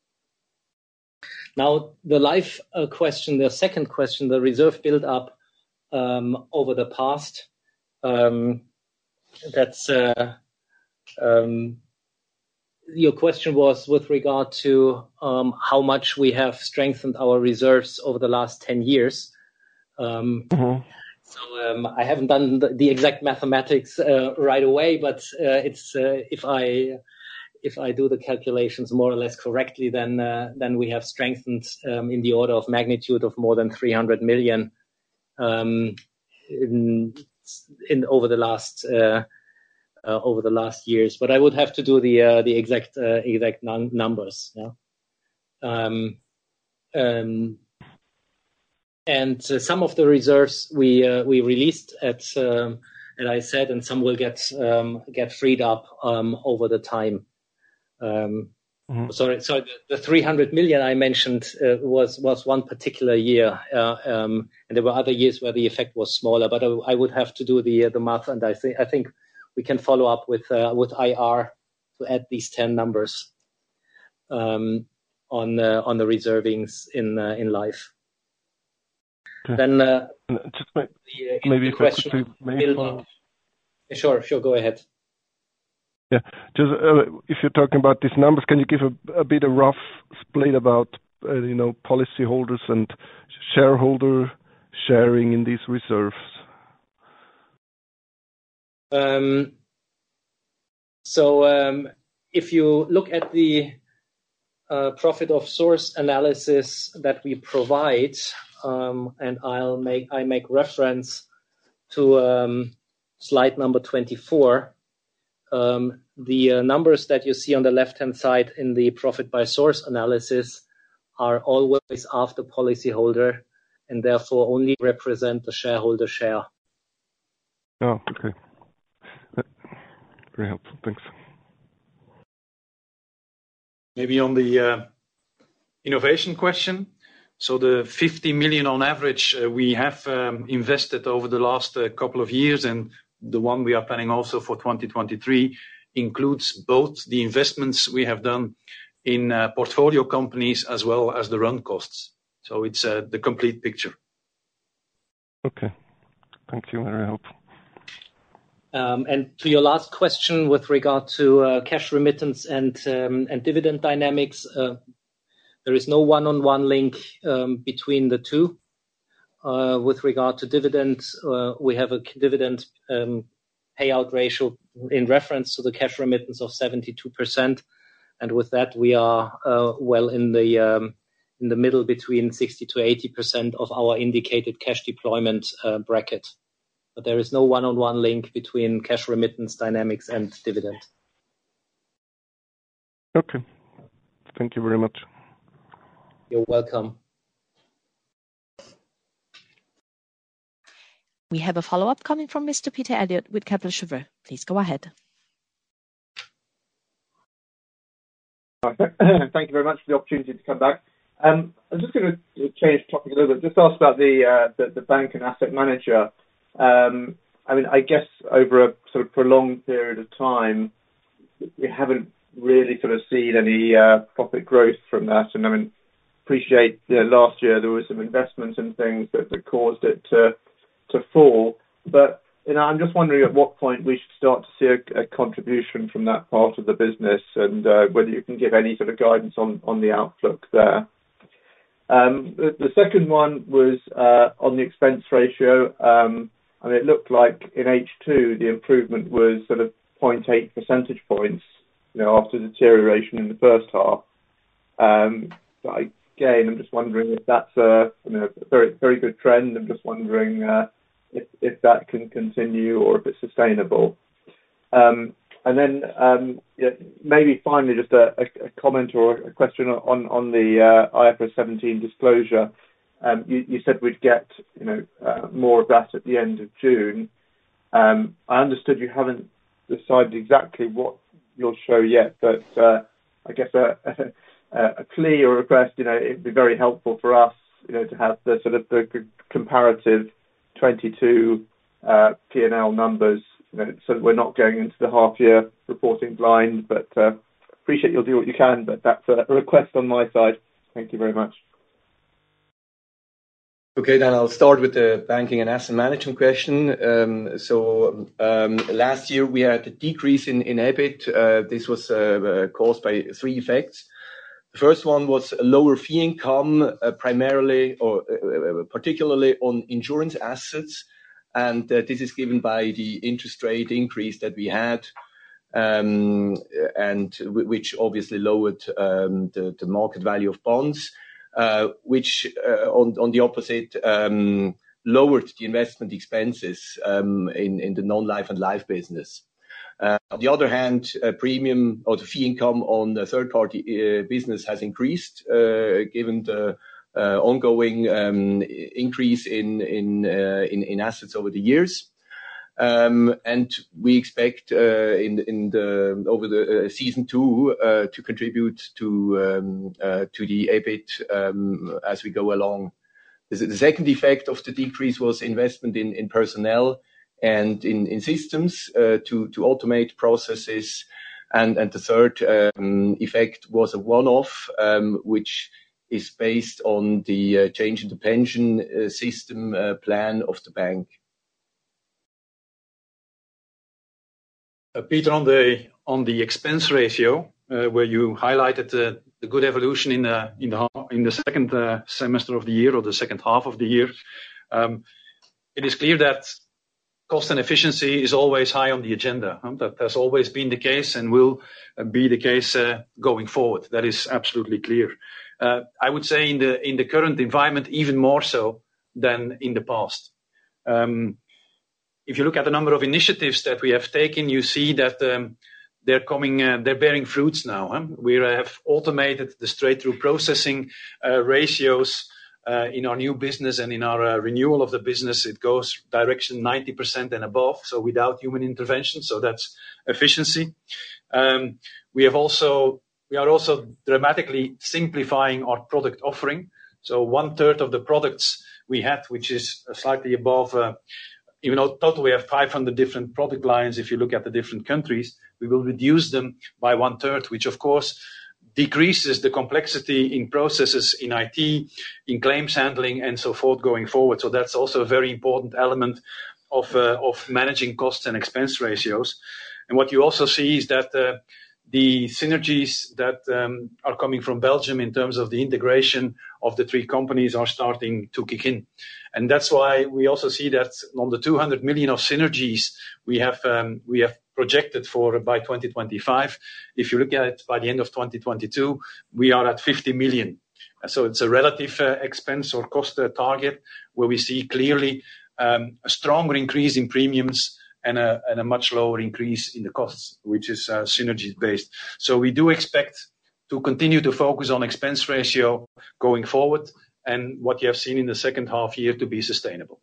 Now, the life uh, question, the second question, the reserve build up um, over the past. Um, that's. Uh, Um, your question was with regard to um, how much we have strengthened our reserves over the last ten years. Um, mm-hmm. So um, I haven't done the, the exact mathematics uh, right away, but uh, it's uh, if I if I do the calculations more or less correctly, then uh, then we have strengthened um, in the order of magnitude of more than three hundred million um, in, in over the last. Uh, Uh, over the last years, but I would have to do the uh, the exact uh, exact num- numbers. Yeah, um, um, and uh, some of the reserves we uh, we released at, um, and I said, and some will get um, get freed up um, over the time. Um, mm-hmm. Sorry, sorry. The, the three hundred million I mentioned uh, was was one particular year, uh, um, and there were other years where the effect was smaller. But I, I would have to do the uh, the math, and I think I think. We can follow up with uh, with I R to add these ten numbers um, on uh, on the reservings in uh, in life. Okay. Then uh, just my, the, uh, maybe the question quickly, maybe follow. Sure, sure. Go ahead. Yeah, just uh, if you're talking about these numbers, can you give a, a bit of rough split about uh, you know policyholders and shareholder sharing in these reserves? Um, so um, if you look at the uh, profit of source analysis that we provide, um, and I'll make I make reference to um, slide number twenty-four. Um, the uh, numbers that you see on the left-hand side in the profit by source analysis are always after policyholder, and therefore only represent the shareholder share. Oh, okay. Very helpful. Thanks. Maybe on the uh, innovation question. So the fifty million on average uh, we have um, invested over the last uh, couple of years, and the one we are planning also for twenty twenty-three includes both the investments we have done in uh, portfolio companies as well as the run costs. So it's uh, the complete picture. Okay. Thank you. Very helpful. Um, and to your last question with regard to uh, cash remittance and um, and dividend dynamics, uh, there is no one-on-one link um, between the two. Uh, with regard to dividends, uh, we have a dividend um, payout ratio in reference to the cash remittance of seventy-two percent, and with that we are uh, well in the um, in the middle between sixty to eighty percent of our indicated cash deployment uh, bracket. But there is no one-on-one link between cash remittance dynamics and dividend. Okay. Thank you very much. You're welcome. We have a follow-up coming from Mister Peter Elliott with Kepler Cheuvreux. Please go ahead. Thank you very much for the opportunity to come back. Um, I'm just going to change topic a little bit. Just ask about the uh, the, the bank and asset manager. Um, I mean, I guess over a sort of prolonged period of time, we haven't really sort of seen any uh, profit growth from that. And I mean, appreciate you know, last year there was some investments and things that, that caused it to to fall. But you know, I'm just wondering at what point we should start to see a, a contribution from that part of the business, and uh, whether you can give any sort of guidance on, on the outlook there. Um, the, the second one was uh, on the expense ratio. Um, I mean, it looked like in H two the improvement was sort of zero point eight percentage points, you know, after deterioration in the first half. Um, but again, I'm just wondering if that's a, you know, a very very good trend. I'm just wondering uh, if if that can continue or if it's sustainable. Um, and then um, yeah, maybe finally just a, a, a comment or a question on on the uh, I F R S seventeen disclosure. Um, you, you said we'd get you know uh, more of that at the end of June. Um, I understood you haven't decided exactly what you'll show yet, but uh, I guess a, a, a plea or request, you know, it'd be very helpful for us, you know, to have the sort of the comparative twenty-two uh, P and L numbers, you know, so that we're not going into the half year reporting blind. But uh, appreciate you'll do what you can, but that's a request on my side. Thank you very much. Okay, then I'll start with the banking and asset management question. Um, so um, last year we had a decrease in, in EBIT. Uh, this was uh, caused by three effects. The first one was lower fee income, uh, primarily or uh, particularly on insurance assets, and uh, this is given by the interest rate increase that we had, um, and w- which obviously lowered um, the, the market value of bonds. Uh, which, uh, on, on the opposite, um, lowered the investment expenses um, in, in the non-life and life business. Uh, on the other hand, uh, premium or the fee income on the third-party uh, business has increased, uh, given the uh, ongoing um, increase in in, uh, in in assets over the years. Um, and we expect uh, in in the over the uh, season two uh, to contribute to um, uh, to the EBIT um, as we go along. The, the second effect of the decrease was investment in, in personnel and in, in systems uh, to to automate processes, and and the third um, effect was a one-off, um, which is based on the uh, change in the pension uh, system uh, plan of the bank. Uh, Peter, on the on the expense ratio, uh, where you highlighted uh, the good evolution in the in the in the second uh, semester of the year or the second half of the year, um, it is clear that cost and efficiency is always high on the agenda. Huh? That has always been the case and will uh, be the case uh, going forward. That is absolutely clear. Uh, I would say in the in the current environment even more so than in the past. Um, If you look at the number of initiatives that we have taken, you see that um, they're coming, uh, they're bearing fruits now. Huh? We have automated the straight-through processing uh, ratios uh, in our new business, and in our uh, renewal of the business, it goes direction ninety percent and above, so without human intervention. So that's efficiency. Um, we have also, we are also dramatically simplifying our product offering. So one third of the products we had, which is slightly above. Uh, Even though total we have five hundred different product lines, if you look at the different countries, we will reduce them by one third, which of course decreases the complexity in processes, in I T, in claims handling, and so forth going forward. So that's also a very important element of uh, of managing costs and expense ratios. And what you also see is that uh, the synergies that um, are coming from Belgium in terms of the integration of the three companies are starting to kick in. And that's why we also see that on the two hundred million of synergies we have um, we have projected for by twenty twenty-five. If you look at it by the end of twenty twenty-two, we are at fifty million. So it's a relative uh, expense or cost uh, target where we see clearly um, a stronger increase in premiums and a, and a much lower increase in the costs, which is uh, synergies based. So we do expect to continue to focus on expense ratio going forward, and what you have seen in the second half year to be sustainable.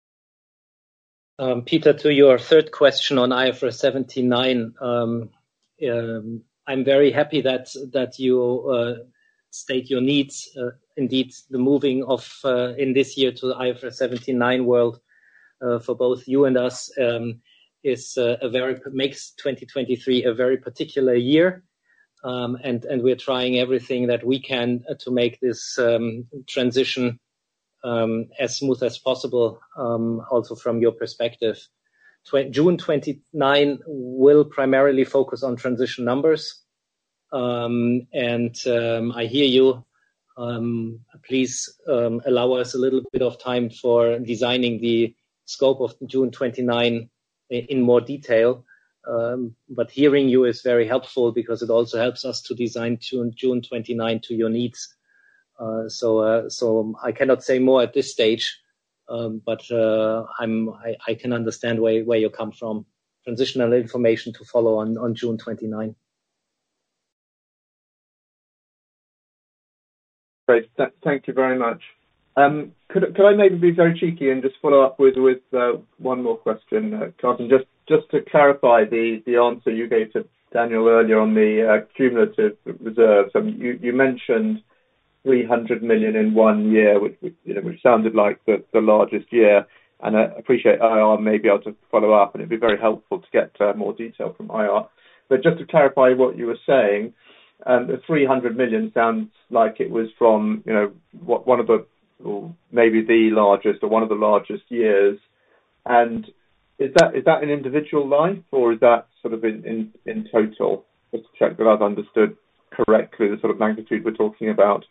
Um, Peter, to your third question on I F R S seventy-nine, um, um, I'm very happy that that you uh, state your needs. Uh, indeed, the moving of uh, in this year to the I F R S seventy-nine world uh, for both you and us um, is uh, a very makes twenty twenty-three a very particular year, um, and and we're trying everything that we can to make this um, transition um, as smooth as possible. Um, also from your perspective. June twenty-ninth will primarily focus on transition numbers. Um, and um, I hear you. Um, please um, allow us a little bit of time for designing the scope of June twenty-ninth in more detail. Um, but hearing you is very helpful because it also helps us to design June, June twenty-ninth to your needs. Uh, so, uh, so I cannot say more at this stage. Um, but uh, I'm, I, I can understand where, where you come from. Transitional information to follow on, on June twenty-ninth. Great, Th- thank you very much. Um, could, could I maybe be very cheeky and just follow up with, with uh, one more question, uh, Carsten, just, just to clarify the, the answer you gave to Daniel earlier on the uh, cumulative reserves. I mean, you, you mentioned three hundred million in one year, which, you know, which sounded like the, the largest year. And I appreciate I R may be able to follow up, and it'd be very helpful to get uh, more detail from I R. But just to clarify what you were saying, um, the three hundred million sounds like it was from, you know, what, one of the, or maybe the largest or one of the largest years. And is that is that in individual life, or is that sort of in, in, in total? Just to check that I've understood correctly the sort of magnitude we're talking about.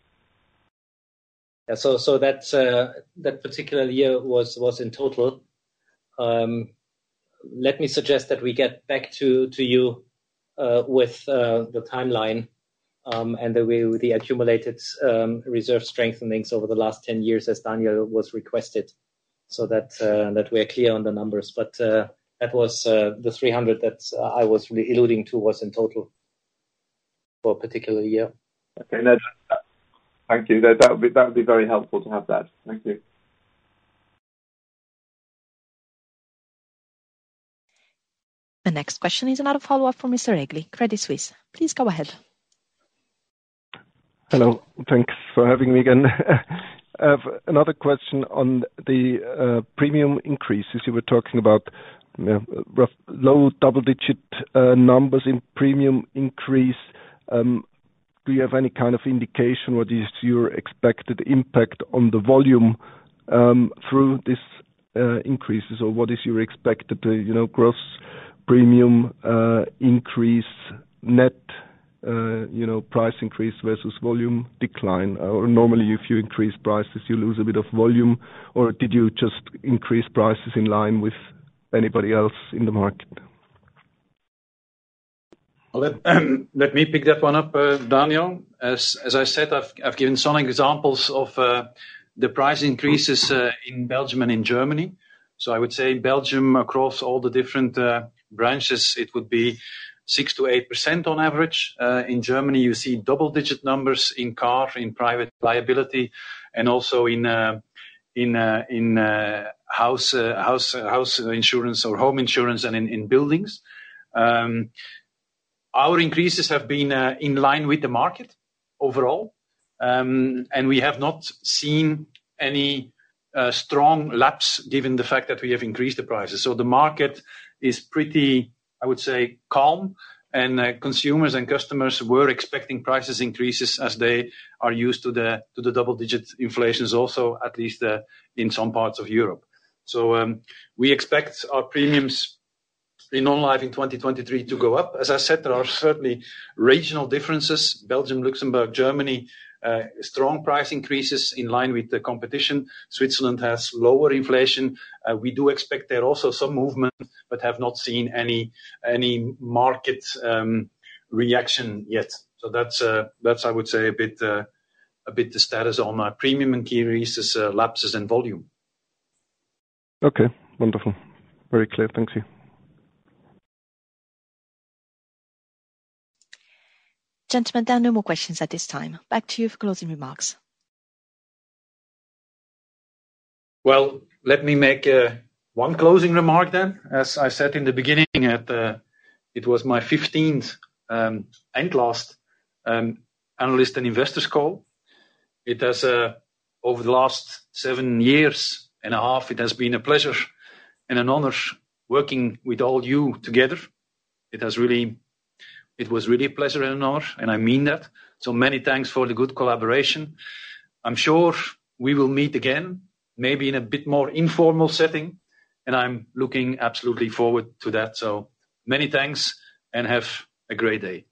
Yeah, so so that uh, that particular year was was in total. Um, let me suggest that we get back to to you uh, with uh, the timeline um, and the way the accumulated um, reserve strengthenings over the last ten years, as Daniel was requested, so that uh, that we're clear on the numbers. But uh, that was uh, the three hundred that uh, I was really alluding to was in total for a particular year. Okay, no. Thank you. That, that would be that would be very helpful to have that. Thank you. The next question is another follow-up from Mister Egli, Credit Suisse. Please go ahead. Hello. Thanks for having me again. I have another question on the uh, premium increases. You were talking about uh, rough, low double-digit uh, numbers in premium increase. Um, Do you have any kind of indication what is your expected impact on the volume um, through these uh, increases, or what is your expected, uh, you know, gross premium uh, increase, net, uh, you know, price increase versus volume decline? Or normally, if you increase prices, you lose a bit of volume, or did you just increase prices in line with anybody else in the market? Let, um, let me pick that one up, uh, Daniel. As, as I said, I've, I've given some examples of uh, the price increases uh, in Belgium and in Germany. So I would say in Belgium, across all the different uh, branches, it would be six to eight percent on average. Uh, in Germany, you see double-digit numbers in car, in private liability, and also in uh, in uh, in uh, house uh, house uh, house insurance or home insurance, and in, in buildings. Um, Our increases have been uh, in line with the market overall, um, and we have not seen any uh, strong lapse given the fact that we have increased the prices. So the market is pretty, I would say, calm, and uh, consumers and customers were expecting prices increases as they are used to the to the double-digit inflations also, at least uh, in some parts of Europe. So um, we expect our premiums in non-life in twenty twenty-three to go up. As I said, there are certainly regional differences. Belgium, Luxembourg, Germany, uh, strong price increases in line with the competition. Switzerland has lower inflation. Uh, we do expect there also some movement, but have not seen any any market um, reaction yet. So that's uh, that's I would say a bit uh, a bit the status on uh, premium increases, uh, lapses, and volume. Okay, wonderful, very clear. Thank you. Gentlemen, there are no more questions at this time. Back to you for closing remarks. Well, let me make uh, one closing remark then. As I said in the beginning, at uh, It was my fifteenth um, and last um, analyst and investors call. It has, uh, over the last seven years and a half, it has been a pleasure and an honor working with all you together. It has really, it was really a pleasure and an honor, and I mean that. So many thanks for the good collaboration. I'm sure we will meet again, maybe in a bit more informal setting, and I'm looking absolutely forward to that. So many thanks and have a great day.